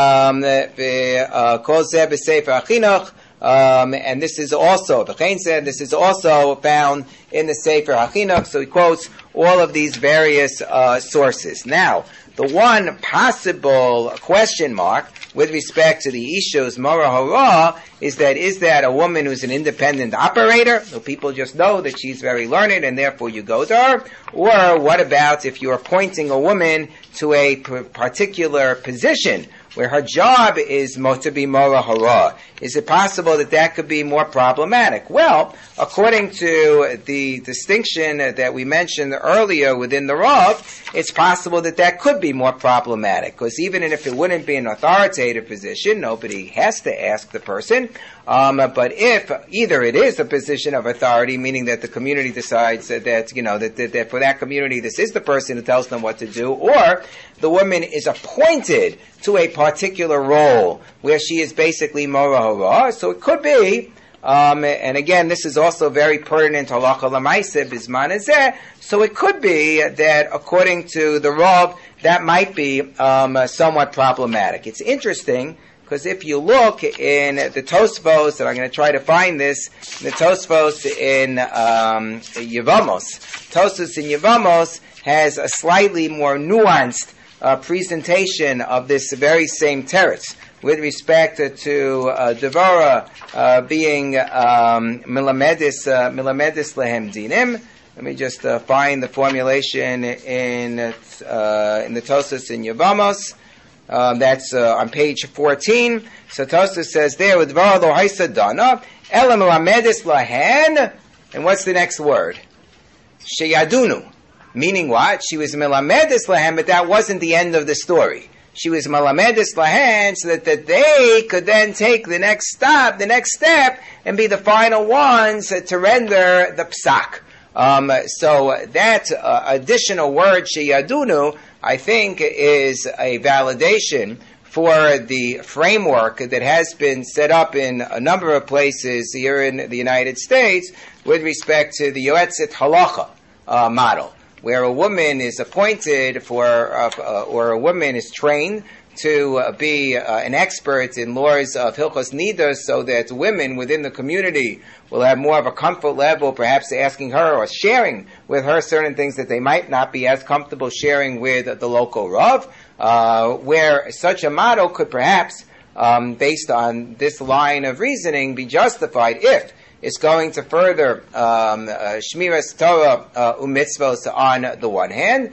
v'kol zeh b'sefer achinuch. And this is also, V'chein said, this is also found in the Sefer Hachinuch. So he quotes all of these various sources. Now, the one possible question mark with respect to the Isha's Mora Hara is that a woman who's an independent operator, so people just know that she's very learned and therefore you go to her? Or what about if you're appointing a woman to a particular position where her job is to be Mora Hara. Is it possible that that could be more problematic? Well, according to the distinction that we mentioned earlier within the Rav, it's possible that that could be more problematic, because even if it wouldn't be an authoritative position, nobody has to ask the person. But if either it is a position of authority, meaning that the community decides that for that community this is the person who tells them what to do, or the woman is appointed to a particular role where she is basically Mora Hara, so it could be. And again, this is also very pertinent halacha l'maaseh bizman hazeh. So it could be that, according to the Rav, that might be somewhat problematic. It's interesting because if you look in the Tosfos, and I'm going to try to find this, the Tosfos in Yevamos. Tosfos in Yevamos has a slightly more nuanced presentation of this very same teretz with respect to Devora being milamedis lehem dinim. Let me just find the formulation in the Tosfos in Yevamos. That's on page 14. So Tosfos says there, with Devora lo haisa dana ela milamedis lahen, and what's the next word? Sheyadunu. Meaning what? She was milamedis lahen, but that wasn't the end of the story. She was milamedis lahen so that they could then take the next step, and be the final ones to render the psak. So that additional word, sheyadunu, I think is a validation for the framework that has been set up in a number of places here in the United States with respect to the Yoetzet Halacha model, where a woman is appointed or a woman is trained to be an expert in laws of Hilchos Nida, so that women within the community will have more of a comfort level, perhaps asking her or sharing with her certain things that they might not be as comfortable sharing with the local Rav, where such a model could perhaps, based on this line of reasoning, be justified if it's going to further Shmiras Torah u'mitzvos on the one hand,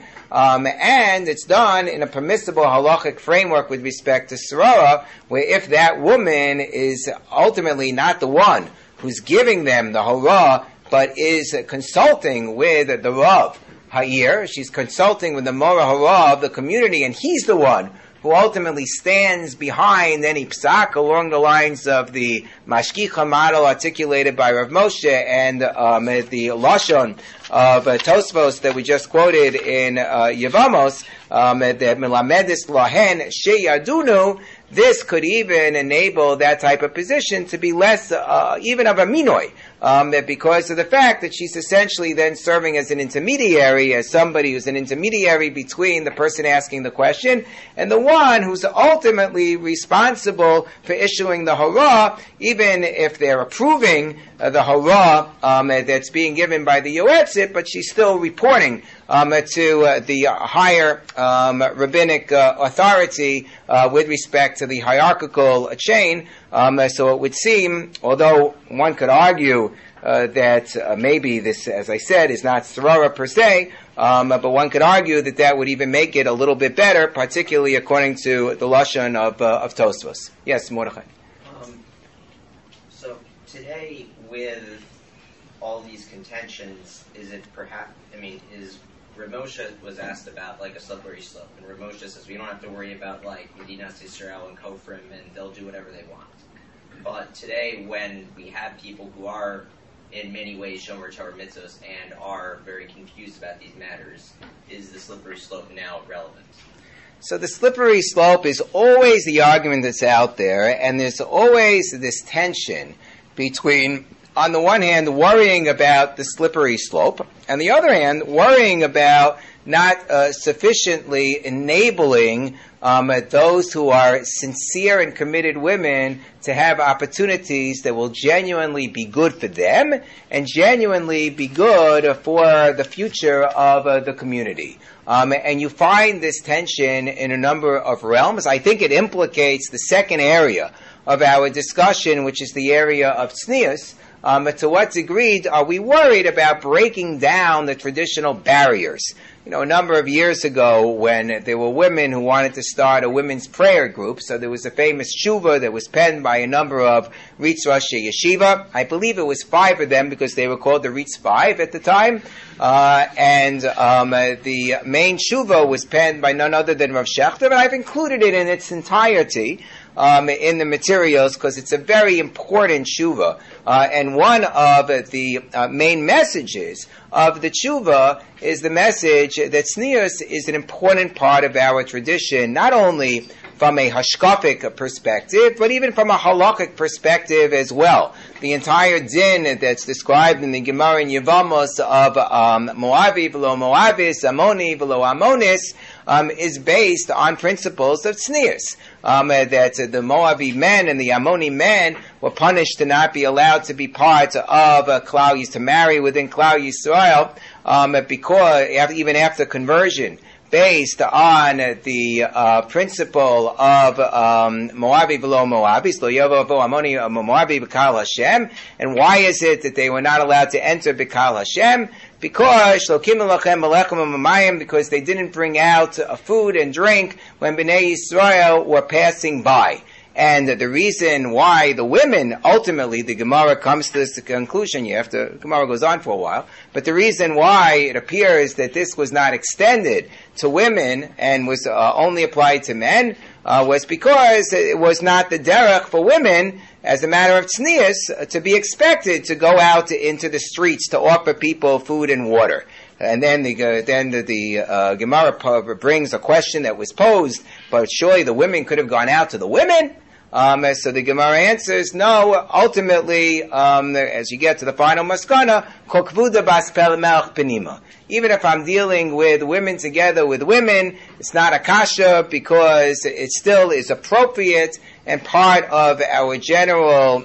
and it's done in a permissible halachic framework with respect to Sarara, where if that woman is ultimately not the one who's giving them the hara, but is consulting with the Rav Ha'ir, she's consulting with the Mora Hara of the community, and he's the one who ultimately stands behind any psak along the lines of the mashkicha model articulated by Rav Moshe and the lashon of Tosfos that we just quoted in Yevamos, that milamedis lahen sheyadunu. This could even enable that type of position to be less even of a minoi, because of the fact that she's essentially then serving as an intermediary, as somebody who's an intermediary between the person asking the question and the one who's ultimately responsible for issuing the hara, even if they're approving the hara that's being given by the yoetzit, but she's still reporting to the higher rabbinic authority with respect to the hierarchical chain. So it would seem, although one could argue that maybe this, as I said, is not Sarara per se, but one could argue that that would even make it a little bit better, particularly according to the lashon of Tosfos. Yes, Mordechai. So today, with all these contentions, is Rav Moshe was asked about like a slippery slope, and Rav Moshe says we don't have to worry about like Medinas Yisrael and Kofrim, and they'll do whatever they want. But today, when we have people who are in many ways Shomer Torah mitzvos and are very confused about these matters, is the slippery slope now relevant? So the slippery slope is always the argument that's out there, and there's always this tension between, on the one hand, worrying about the slippery slope, and the other hand, worrying about not sufficiently enabling those who are sincere and committed women to have opportunities that will genuinely be good for them and genuinely be good for the future of the community. And you find this tension in a number of realms. I think it implicates the second area of our discussion, which is the area of tznius. To what degree are we worried about breaking down the traditional barriers a number of years ago when there were women who wanted to start a women's prayer group. So there was a famous tshuva that was penned by a number of Ritz Rashi Yeshiva. I believe it was 5 of them because they were called the Ritz 5 at the time. The main tshuva was penned by none other than Rav Shechter, and I've included it in its entirety in the materials because it's a very important tshuva. And one of the main messages of the tshuva is the message that tznius is an important part of our tradition, not only from a hashkafic perspective, but even from a halakhic perspective as well. The entire din that's described in the Gemara in Yevamos of Moavi v'lo Moavis, Ammoni v'lo Ammonis, is based on principles of tznius. That the Moabi men and the Ammoni men were punished to not be allowed to be part of Klal Yisrael, to marry within Klal Yisrael, because even after conversion, based on the principle of Moabi v'lo Moabis, lo yovo vo Ammoni Moabi b'kal Hashem. And why is it that they were not allowed to enter b'kal Hashem? Because they didn't bring out food and drink when Bnei Yisrael were passing by. And the reason why the women, ultimately, the Gemara comes to this conclusion, the Gemara goes on for a while, but the reason why it appears that this was not extended to women and was only applied to men, was because it was not the derech for women, as a matter of tznius, to be expected to go out into the streets to offer people food and water. And then the Gemara brings a question that was posed, but surely the women could have gone out to the women? So the Gemara answers, no, ultimately, as you get to the final maskana, kokvuda bas pel melech penima. Even if I'm dealing with women together with women, it's not a kasha because it still is appropriate and part of our general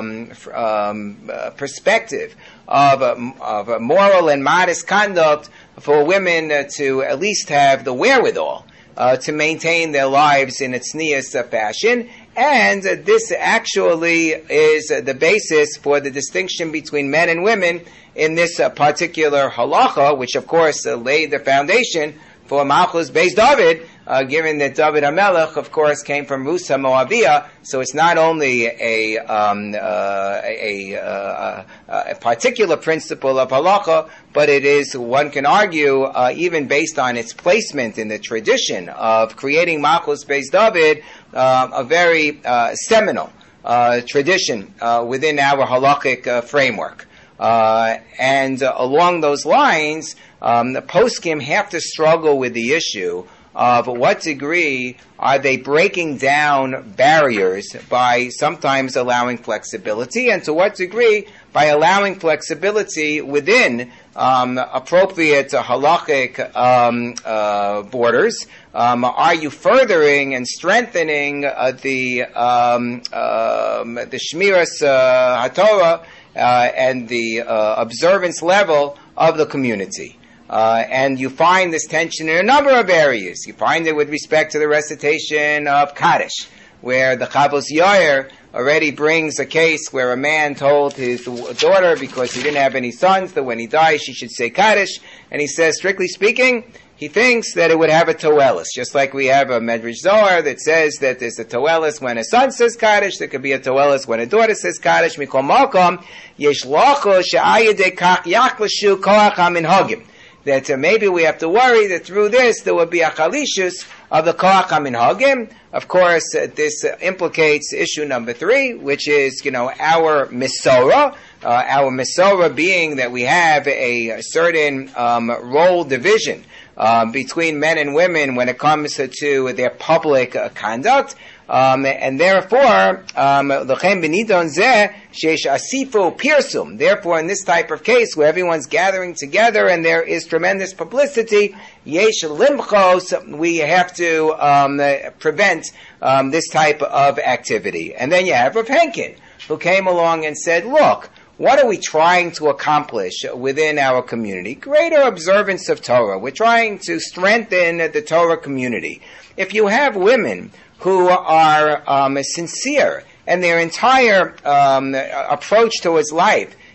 perspective of a moral and modest conduct for women to at least have the wherewithal to maintain their lives in a tznius fashion. And this actually is the basis for the distinction between men and women in this particular halacha, which of course laid the foundation for Malchus Beis David, given that David HaMelech, of course, came from Rus HaMoaviyah, so it's not only a particular principle of halacha, but it is, one can argue, even based on its placement in the tradition of creating Malchus Beis David, a very seminal tradition within our halachic framework. And along those lines, the poskim have to struggle with the issue of what degree are they breaking down barriers by sometimes allowing flexibility, and to what degree by allowing flexibility within appropriate halachic borders. Are you furthering and strengthening the Shmiras HaTorah and the observance level of the community? And you find this tension in a number of areas. You find it with respect to the recitation of Kaddish, where the Chavos Yair already brings a case where a man told his daughter, because he didn't have any sons, that when he dies she should say Kaddish, and he says, strictly speaking, he thinks that it would have a toelis, just like we have a Medrash Zohar that says that there's a toelis when a son says Kaddish, there could be a toelis when a daughter says Kaddish. Mikol Malkom, yesh locho she'ayedei kach yaklashu koach haminhagim. That maybe we have to worry that through this there will be a chalishus of the koach haminhagim. Of course, this implicates issue number 3, which is, our Mesorah. Our Mesorah being that we have a certain role division between men and women when it comes to their public conduct. And therefore, therefore, in this type of case where everyone's gathering together and there is tremendous publicity, yesh limchos, we have to prevent this type of activity. And then you have Rav Henkin, who came along and said, look, what are we trying to accomplish within our community? Greater observance of Torah. We're trying to strengthen the Torah community. If you have women who are sincere and their entire approach towards life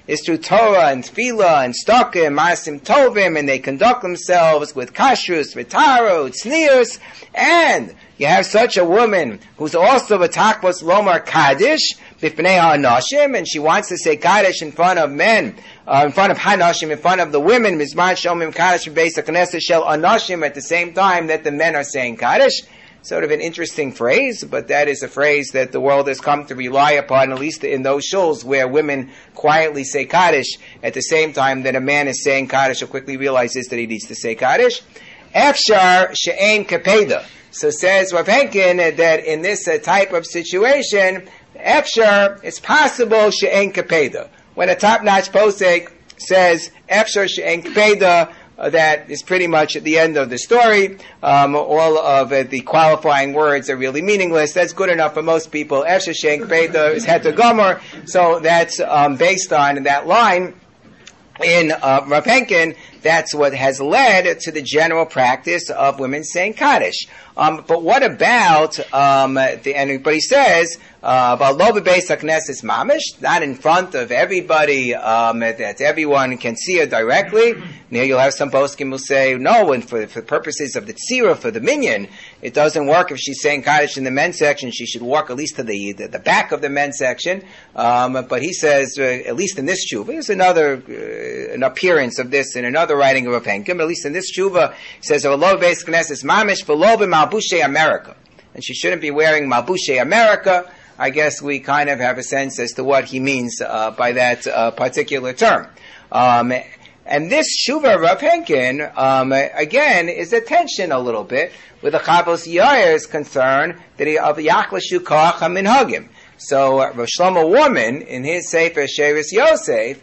is through Torah and Tefillah and Stokim, Maasim Tovim, and they conduct themselves with Kashrus, Vitaro, Tznius, and you have such a woman who's also a Takvos Lomar Kaddish, Bifnei HaNashim, and she wants to say Kaddish in front of men, in front of Hanashim, in front of the women, Mizman Shomim Kaddish Beis HaKnesset Shel Anashim, at the same time that the men are saying Kaddish. Sort of an interesting phrase, but that is a phrase that the world has come to rely upon, at least in those shuls where women quietly say Kaddish at the same time that a man is saying Kaddish or quickly realizes that he needs to say Kaddish. Efshar she'ein kapeda. So says Rav Henkin that in this type of situation, Efshar, it's possible she'ein kapeda. When a top-notch posek says Efshar she'ein kapeda, that is pretty much at the end of the story. All of the qualifying words are really meaningless. That's good enough for most people. Efshar she'ein kapeda is het gomer. So that's based on that line in Rav Henkin. That's what has led to the general practice of women saying Kaddish. But what about, but he says, about lo b'beis hakneses mamish, not in front of everybody, that everyone can see her directly. Now you'll have some poskim who say, no, and for purposes of the tzira, for the minyan, it doesn't work if she's saying Kaddish in the men's section. She should walk at least to the back of the men's section. But he says, at least in this tshuva, there's an appearance of this in another writing of Rav Henkin, but at least in this tshuva, he says, lo b'beis hakneses mamish, v'lo b'malbushei America. And she shouldn't be wearing malbushei America. I guess we kind of have a sense as to what he means by that particular term. And this Shuva Rav Henkin, again, is a tension a little bit with the Chavos Yair's concern that he of Yachlashu Koach HaMinhagim. So Rav Shlomo Warman, in his Sefer Sheris Yosef,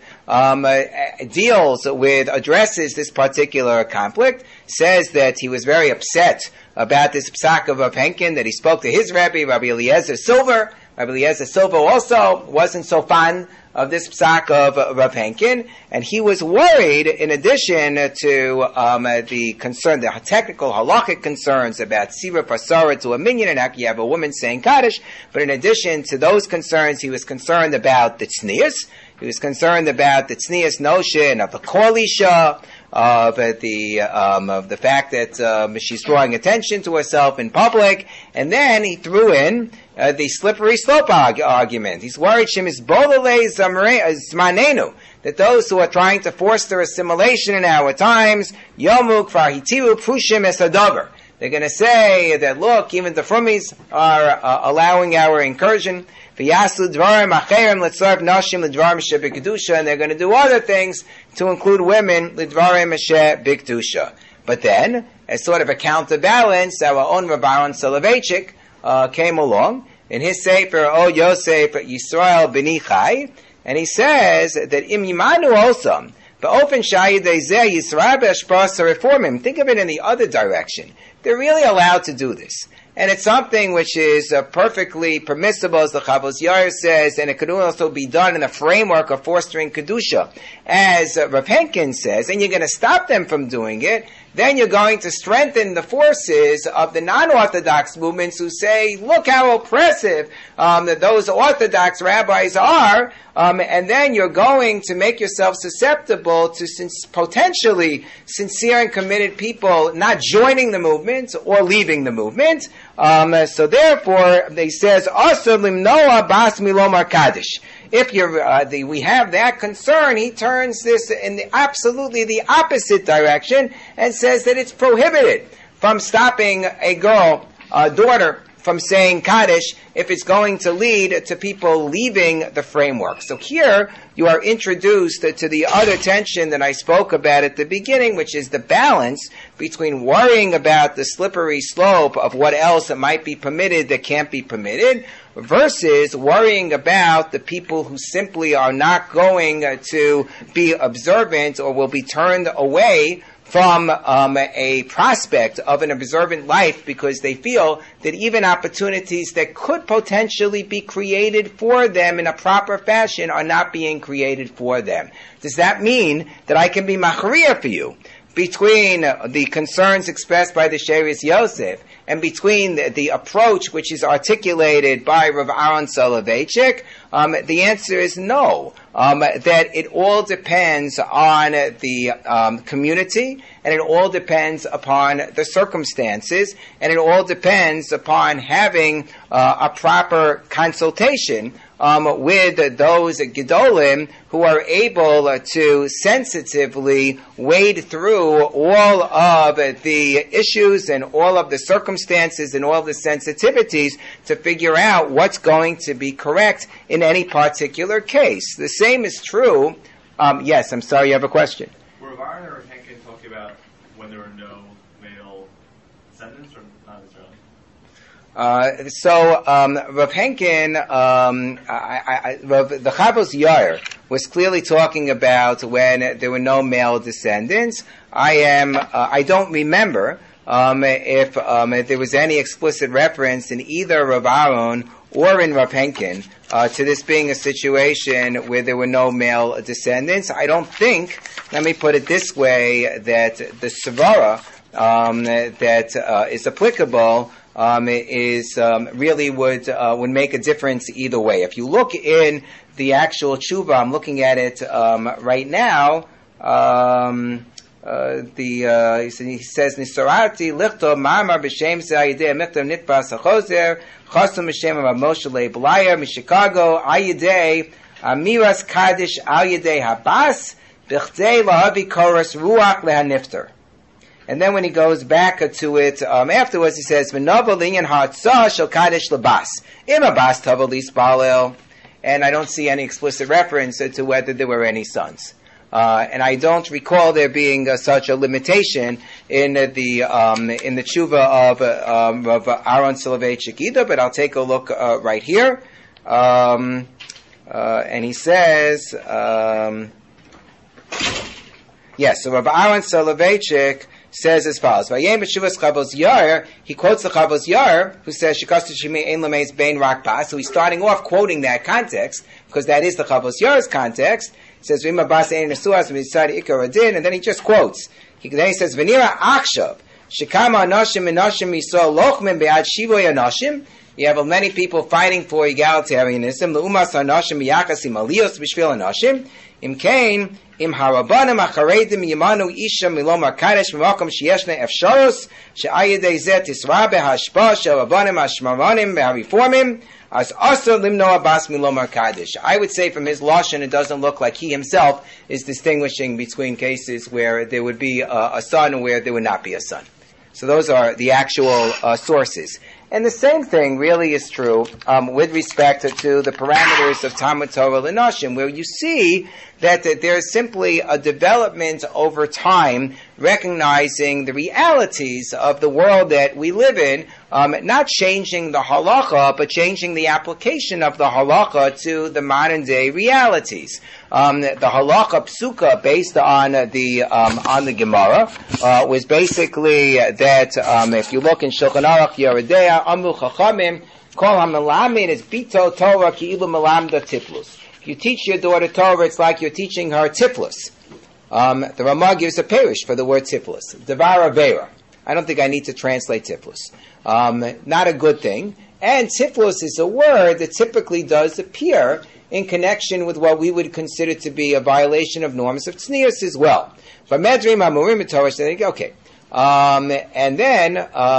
addresses this particular conflict, says that he was very upset about this psak of Rav Henkin, that he spoke to his Rabbi Eliezer Silver. Rabbi Eliezer Silver also wasn't so fond of this psak of Rav Henkin, and he was worried, in addition to the concern, the technical halachic concerns about sira pasara to a minyan, and how you have a woman saying Kaddish, but in addition to those concerns, he was concerned about the tznius. He was concerned about the tznius notion of the kolisha, of the fact that she's drawing attention to herself in public, and then he threw in the slippery slope argument. He's worried that those who are trying to force their assimilation in our times, yomuk farhitiru prushim esadover. They're going to say that, look, even the Frumis are allowing our incursion. And they're going to do other things to include women lidvarim asher bikdusha. But then, as sort of a counterbalance, our own Rabbi Soloveitchik came along in his Sefer O Yosef Yisrael B'ni Chai, and he says that im yimanu osam ba'ofen shayidei zeh Yisrael b'ashpas reformim. Think of it in the other direction. They're really allowed to do this. And it's something which is perfectly permissible, as the Chavos Yair says, and it could also be done in the framework of fostering Kedusha. As Rav Henkin says, and you're going to stop them from doing it, then you're going to strengthen the forces of the non-Orthodox movements who say, look how oppressive that those Orthodox rabbis are, and then you're going to make yourself susceptible to potentially sincere and committed people not joining the movement or leaving the movement. So therefore, they says, Asur limnoa bas milomar kaddish. If we have that concern, he turns this in absolutely the opposite direction and says that it's prohibited from stopping a daughter, from saying Kaddish if it's going to lead to people leaving the framework. So here you are introduced to the other tension that I spoke about at the beginning, which is the balance between worrying about the slippery slope of what else might be permitted that can't be permitted, versus worrying about the people who simply are not going to be observant or will be turned away from a prospect of an observant life because they feel that even opportunities that could potentially be created for them in a proper fashion are not being created for them. Does that mean that I can be machriya for you between the concerns expressed by the Sheris Yosef and between the approach which is articulated by Rav Aaron Soloveitchik? The answer is no. That it all depends on the community, and it all depends upon the circumstances, and it all depends upon having a proper consultation with those Gedolim who are able to sensitively wade through all of the issues and all of the circumstances and all of the sensitivities to figure out what's going to be correct in any particular case. The same is true. Yes, I'm sorry, you have a question. Were Rav Aaron or Henkin talking about when there were no male descendants, or not necessarily? Rav Henkin, the Chavos Yair was clearly talking about when there were no male descendants. I don't remember if there was any explicit reference in either Rav Aaron or in Rav Henkin to this being a situation where there were no male descendants. I don't think, let me put it this way, that the Svara that is applicable is really would make a difference either way. If you look in the actual tshuva, I'm looking at it right now. He says Nisarati lichto mamar b'shem zayidei michtav nitbas hachozer chasam b'shem of Moshe Leiblayer Michicago ayidei amiras kaddish al yidei habas b'chdei lahavi koras ruach lehanifter. And then when he goes back to it afterwards, he says, "V'nova linyan ha'atzah shel kaddish labas im habas tava lisbalel." And I don't see any explicit reference to whether there were any sons. And I don't recall there being such a limitation in the tshuva of Aaron Soloveitchik either, but I'll take a look right here. And he says, yes, so Rav Aaron Soloveitchik says as follows. He quotes the Chavos Yair, who says, so he's starting off quoting that context, because that is the Chavos Yair's context. He says, and then he just quotes. Then he says, V'nira achshav, shekama anashim menashim yisrael lochmim be'ad shivoy anashim. You have many people fighting for egalitarianism. L'umas anashim yachasim aliyos b'shvil anashim. Im kain, im harabanim acharedim yimanu isha milomar kadesh v'makom sheyeshna efsharos she'ayidei zeh tisra behashpa shel rabanim hashmaranim be'hareformim. As also limno abbas milomar kaddish. I would say from his lashon, it doesn't look like he himself is distinguishing between cases where there would be a son and where there would not be a son. So those are the actual sources. And the same thing really is true with respect to the parameters of Talmud Torah L'Nashim, where you see that there is simply a development over time, recognizing the realities of the world that we live in, not changing the halacha, but changing the application of the halacha to the modern day realities. The halacha psuka based on the Gemara was basically that if you look in Shulchan Aruch Yeridea, Amru Chachamim, Kol HaMelamed is Bito Torah Ki'ilu Melamda Tiflus. If you teach your daughter Torah, it's like you're teaching her Tiflus. The Ramah gives a perish for the word Tiflus. Devar Avera. I don't think I need to translate Tiflus. Not a good thing. And Tiflus is a word that typically does appear in connection with what we would consider to be a violation of norms of tznius as well. But Medrim Amurim Torah, okay. And then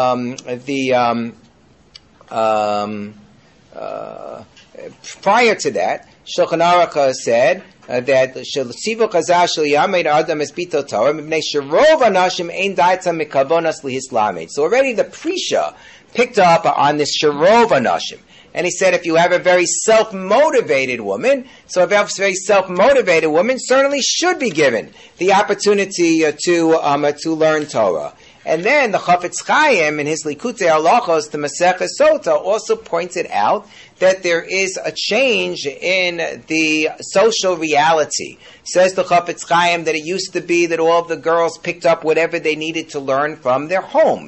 prior to that, Shulchan Aruch said that Sivu Chazal Shel Yamed Adam Es Bito Torah Mipnei Sherov Anashim Ein Daita Mikavonas Lihislamed. So already the Prisha picked up on this Sherov Anashim. And he said, if you have a very self-motivated woman, so if you have a very self-motivated woman, certainly should be given the opportunity to learn Torah. And then the Chafetz Chaim in his Likutei Halachos, the Masechah Sota, also pointed out that there is a change in the social reality. Says the Chafetz Chaim that it used to be that all of the girls picked up whatever they needed to learn from their homes.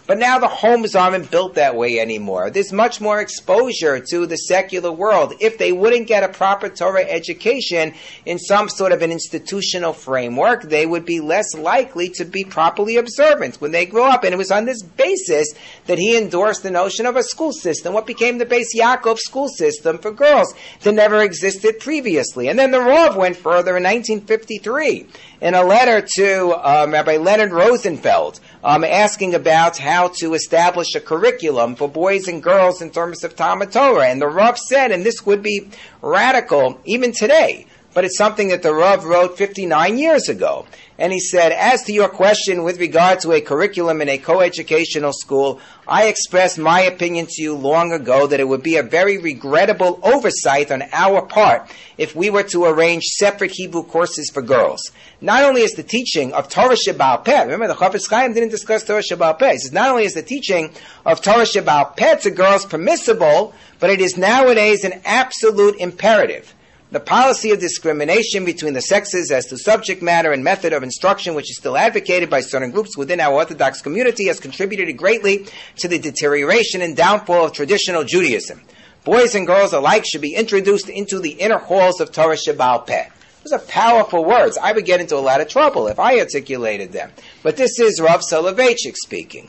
But now the homes aren't built that way anymore. There's much more exposure to the secular world. If they wouldn't get a proper Torah education in some sort of an institutional framework, they would be less likely to be properly observant when they grow up. And it was on this basis that he endorsed the notion of a school system, what became the Beis Yaakov school system for girls that never existed previously. And then the Rav went further in 1953 in a letter to Rabbi Leonard Rosenfeld asking about how to establish a curriculum for boys and girls in terms of Talmud Torah. And the Rav said, and this would be radical even today, but it's something that the Rav wrote 59 years ago. And he said, as to your question with regard to a curriculum in a coeducational school, I expressed my opinion to you long ago that it would be a very regrettable oversight on our part if we were to arrange separate Hebrew courses for girls. Not only is the teaching of Torah Shebaal Peh, remember the Chafetz Chaim didn't discuss Torah Shebaal Peh, he says not only is the teaching of Torah Shebaal Peh to girls permissible, but it is nowadays an absolute imperative. The policy of discrimination between the sexes as to subject matter and method of instruction, which is still advocated by certain groups within our Orthodox community, has contributed greatly to the deterioration and downfall of traditional Judaism. Boys and girls alike should be introduced into the inner halls of Torah Shebaal Peh. Those are powerful words. I would get into a lot of trouble if I articulated them. But this is Rav Soloveitchik speaking.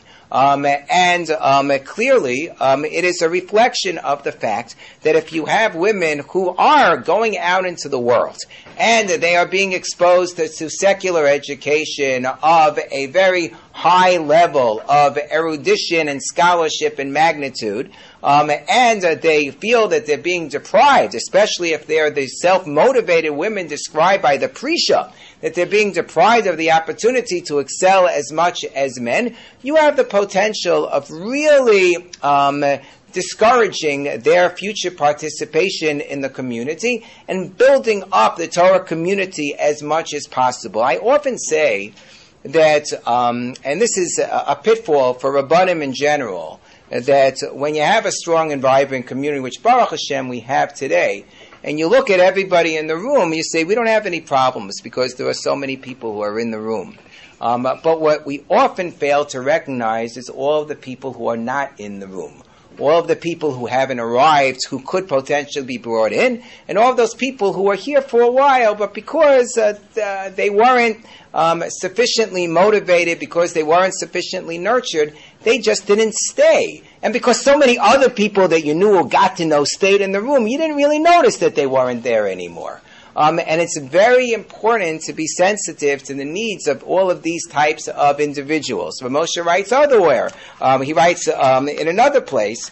Clearly, it is a reflection of the fact that if you have women who are going out into the world and they are being exposed to secular education of a very high level of erudition and scholarship and magnitude, and they feel that they're being deprived, especially if they're the self-motivated women described by the Prisha, that they're being deprived of the opportunity to excel as much as men, you have the potential of really discouraging their future participation in the community and building up the Torah community as much as possible. I often say that, and this is a pitfall for Rabbanim in general, that when you have a strong and vibrant community, which Baruch Hashem we have today, and you look at everybody in the room, you say, we don't have any problems because there are so many people who are in the room. But what we often fail to recognize is all of the people who are not in the room. All of the people who haven't arrived, who could potentially be brought in, and all of those people who are here for a while, but because they weren't sufficiently motivated, because they weren't sufficiently nurtured, they just didn't stay. And because so many other people that you knew or got to know stayed in the room, you didn't really notice that they weren't there anymore. And it's very important to be sensitive to the needs of all of these types of individuals. Moshe writes elsewhere. He writes in another place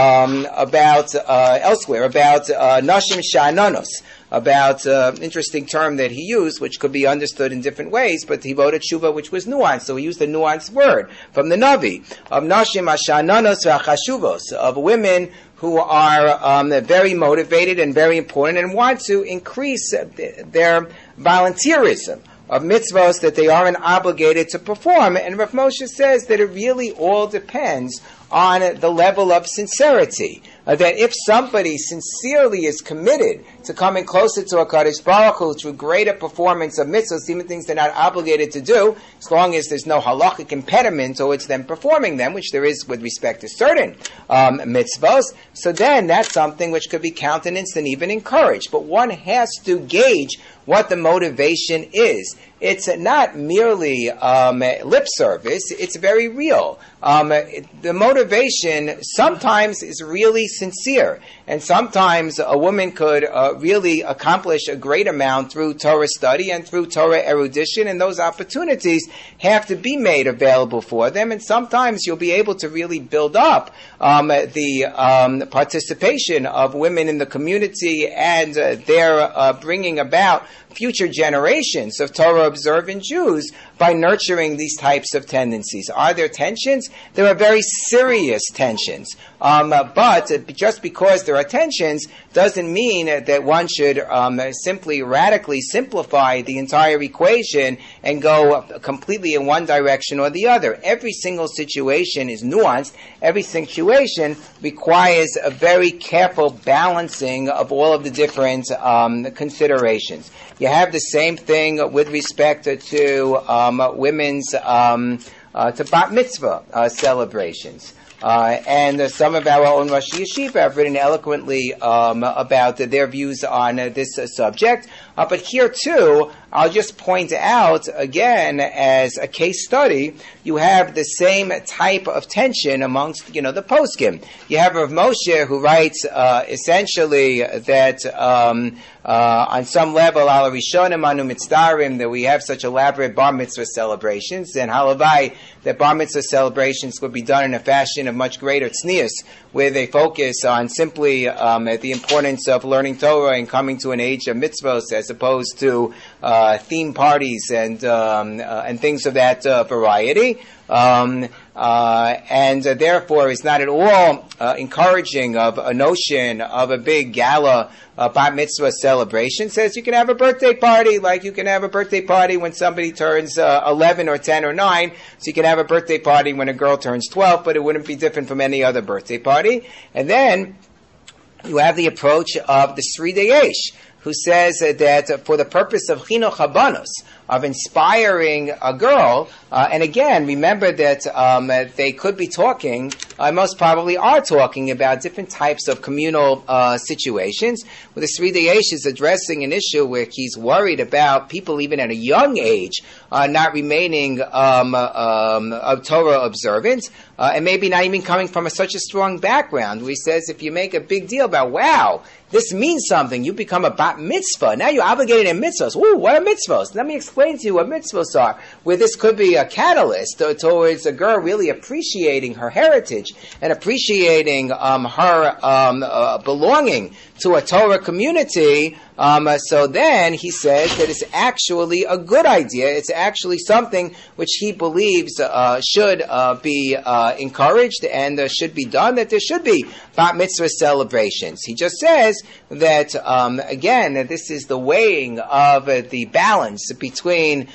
elsewhere about Nashim Sha'ananos, about interesting term that he used, which could be understood in different ways, but he wrote a tshuva which was nuanced, so he used a nuanced word from the Navi, of Nashim Sha'ananos V'Chashuvos, of women who are very motivated and very important and want to increase their volunteerism of mitzvahs that they aren't obligated to perform. And Rav Moshe says that it really all depends on the level of sincerity. That if somebody sincerely is committed to coming closer to HaKadosh Baruch Hu through greater performance of mitzvahs, even things they're not obligated to do, as long as there's no halachic impediment towards them performing them, which there is with respect to certain mitzvahs, so then that's something which could be countenanced and even encouraged. But one has to gauge what the motivation is. It's not merely lip service, it's very real. The motivation sometimes is really sincere, and sometimes a woman could really accomplish a great amount through Torah study and through Torah erudition, and those opportunities have to be made available for them, and sometimes you'll be able to really build up the participation of women in the community and their bringing about future generations of Torah observant Jews by nurturing these types of tendencies. Are there tensions? There are very serious tensions. But just because there are tensions doesn't mean that one should simply radically simplify the entire equation and go completely in one direction or the other. Every single situation is nuanced. Every situation requires a very careful balancing of all of the different considerations. You have the same thing with respect to women's to bat mitzvah celebrations. And some of our own Rosh Yeshiva have written eloquently about their views on this subject. But here too, I'll just point out again, as a case study, you have the same type of tension amongst, the poskim. You have Rav Moshe who writes essentially that on some level, al rishonim anu mitzdarim, that we have such elaborate bar mitzvah celebrations, and halavai, that bar mitzvah celebrations would be done in a fashion of much greater tznius, where they focus on simply the importance of learning Torah and coming to an age of mitzvahs, as opposed to theme parties and things of that variety. And therefore is not at all encouraging of a notion of a big gala bat mitzvah celebration. Says you can have a birthday party like you can have a birthday party when somebody turns 11 or 10 or 9. So you can have a birthday party when a girl turns 12, but it wouldn't be different from any other birthday party. And then you have the approach of the Sridei Eish, who says that for the purpose of chinuch habanos, of inspiring a girl, and again, remember that they could be talking, most probably are talking about different types of communal situations, where the Sridei Eish is addressing an issue where he's worried about people even at a young age not remaining of Torah observant, and maybe not even coming from such a strong background, where he says if you make a big deal about, wow, this means something, you become a bat mitzvah, now you're obligated in mitzvahs. Ooh, what are mitzvahs? Let me explain to you what mitzvahs are, where this could be a catalyst towards a girl really appreciating her heritage and appreciating her belonging to a Torah community. So then he says that it's actually a good idea. It's actually something which he believes should be encouraged and should be done, that there should be bat mitzvah celebrations. He just says that, again, that this is the weighing of the balance between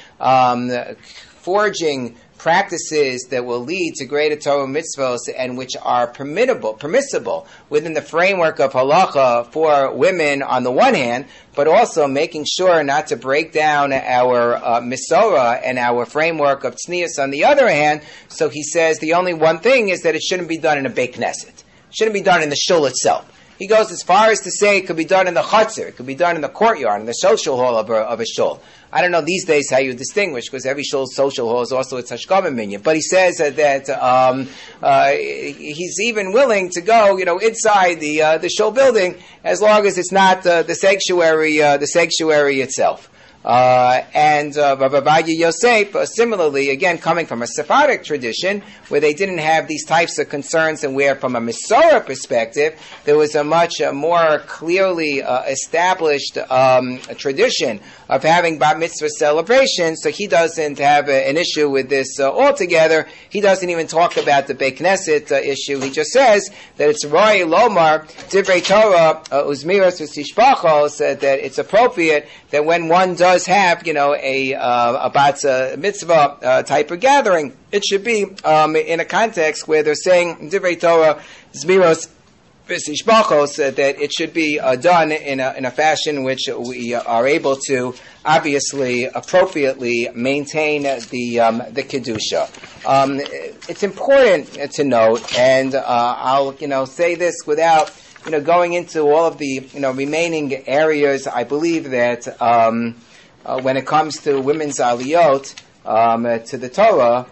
forging practices that will lead to greater Torah mitzvahs and which are permissible within the framework of halacha for women on the one hand, but also making sure not to break down our Misorah and our framework of tznius on the other hand. So he says the only one thing is that it shouldn't be done in a Beit Knesset. It shouldn't be done in the shul itself. He goes as far as to say it could be done in the chutzner, it could be done in the courtyard, in the social hall of a shul. I don't know these days how you distinguish, because every shul's social hall is also a tashkavim minyan. But he says that he's even willing to go, inside the shul building, as long as it's not the sanctuary itself. And Rav Ovadia Yosef, similarly, again, coming from a Sephardic tradition, where they didn't have these types of concerns, and where, from a Misorah perspective, there was a much more clearly established tradition of having bat mitzvah celebrations, so he doesn't have an issue with this altogether. He doesn't even talk about the Beit Knesset issue. He just says that it's Roy Lomar, Divrei Torah, Uzmiras V'Tishpachos, that it's appropriate that when one does have, a bat mitzvah type of gathering, it should be in a context where they're saying Divrei Torah, Zmiros, V'Tishpachos, that it should be done in a fashion which we are able to obviously appropriately maintain the kedusha. It's important to note, and I'll say this without going into all of the remaining areas. I believe that when it comes to women's aliyot to the Torah,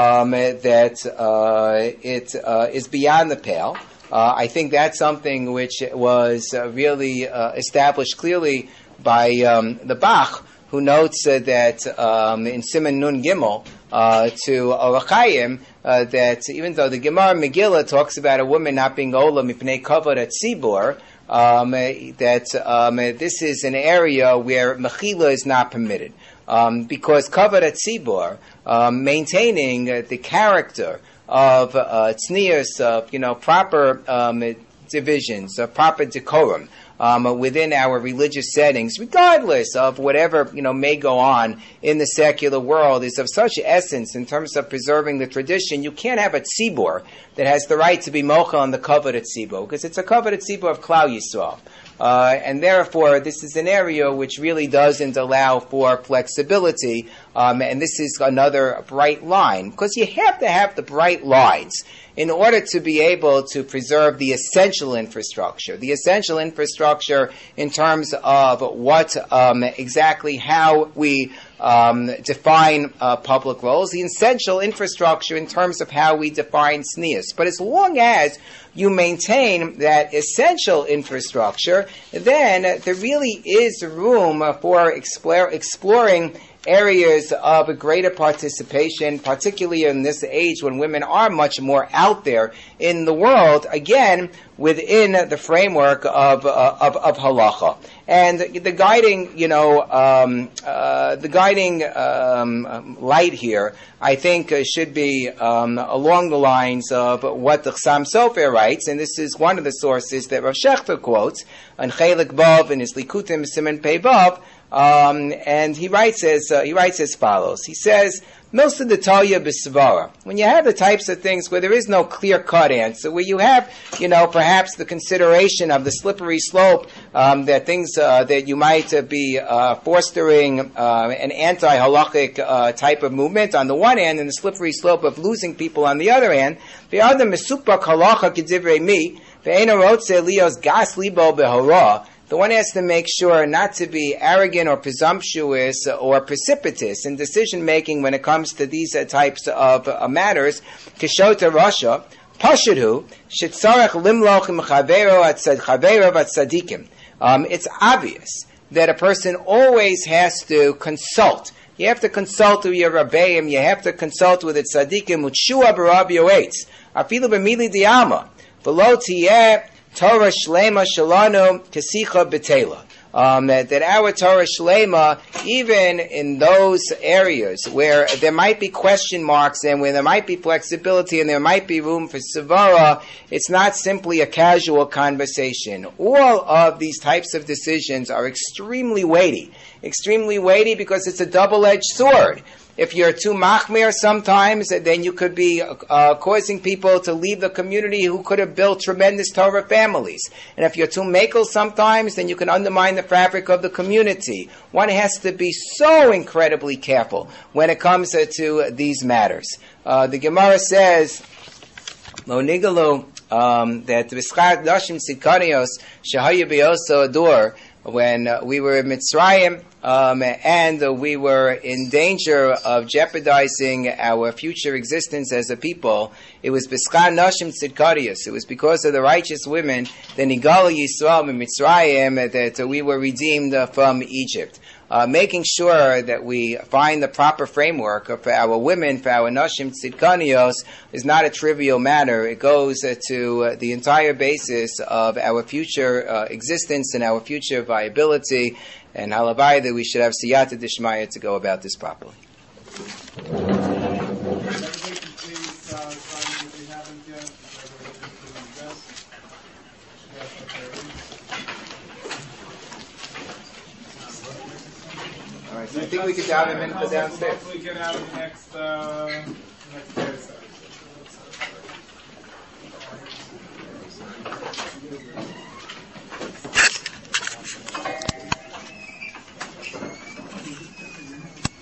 that it is beyond the pale. I think that's something which was really established clearly by the Bach, who notes that in Siman Nun Gimel to Orach Chaim, that even though the Gemara Megillah talks about a woman not being ola mipnei kavod atzibur, that this is an area where mechila is not permitted, because kavod atzibur, maintaining the character of tznius, of proper divisions, of proper decorum within our religious settings, regardless of whatever may go on in the secular world, is of such essence in terms of preserving the tradition. You can't have a tzibur that has the right to be mochel on the kavod tzibur, because it's a kavod tzibur of Klal Yisrael. and therefore this is an area which really doesn't allow for flexibility, and this is another bright line, because you have to have the bright lines in order to be able to preserve the essential infrastructure. The essential infrastructure in terms of what exactly how we define public roles, the essential infrastructure in terms of how we define tznius. But as long as you maintain that essential infrastructure, then there really is room for exploring areas of a greater participation, particularly in this age when women are much more out there in the world, again, within the framework of halacha. And the guiding light here, I think, should be along the lines of what the Chassam Sofer writes, and this is one of the sources that Rav Shechter quotes on Chelik Bav in his Likutim Siman Pei Bav, and he writes as follows. He says, most of the Talya B'Svara, when you have the types of things where there is no clear-cut answer, where you have, perhaps the consideration of the slippery slope, that things that you might be fostering an anti-halachic type of movement on the one hand, and the slippery slope of losing people on the other hand, ve'adam mesuprak halacha k'divrei mi, ve'eino rotze lios gas libo behora. The one has to make sure not to be arrogant or presumptuous or precipitous in decision-making when it comes to these types of matters. Kishota Rasha, Pashidhu, Shitzarech Limloch im Chavero at Chavero at Tzadikim. It's obvious that a person always has to consult. You have to consult with your Rabbeim, you have to consult with the Tzadikim, Utshua B'Rab Yoetz, Afilu B'Mili Di'ama, V'lo Tiyeh, Torah Shlema Shalanu Kesicha B'Tela. That our Torah Shlema, even in those areas where there might be question marks and where there might be flexibility and there might be room for Savara, it's not simply a casual conversation. All of these types of decisions are extremely weighty because it's a double-edged sword. If you're too machmir sometimes, then you could be causing people to leave the community who could have built tremendous Torah families. And if you're too makel sometimes, then you can undermine the fabric of the community. One has to be so incredibly careful when it comes to these matters. The Gemara says, Lo nigalu, that v'schat nashim tzidkanios shehayu beyoso adur, when we were in Mitzrayim, and we were in danger of jeopardizing our future existence as a people, it was b'schar nashim tzidkarius. It was because of the righteous women, the Nigalu Yisrael in Mitzrayim, that we were redeemed from Egypt. Making sure that we find the proper framework for our women, for our nashim tzidkanios, is not a trivial matter. It goes to the entire basis of our future existence and our future viability, and halavai that we should have siyata dishmaya to go about this properly. So I think we could dive him into downstairs. We get out of the next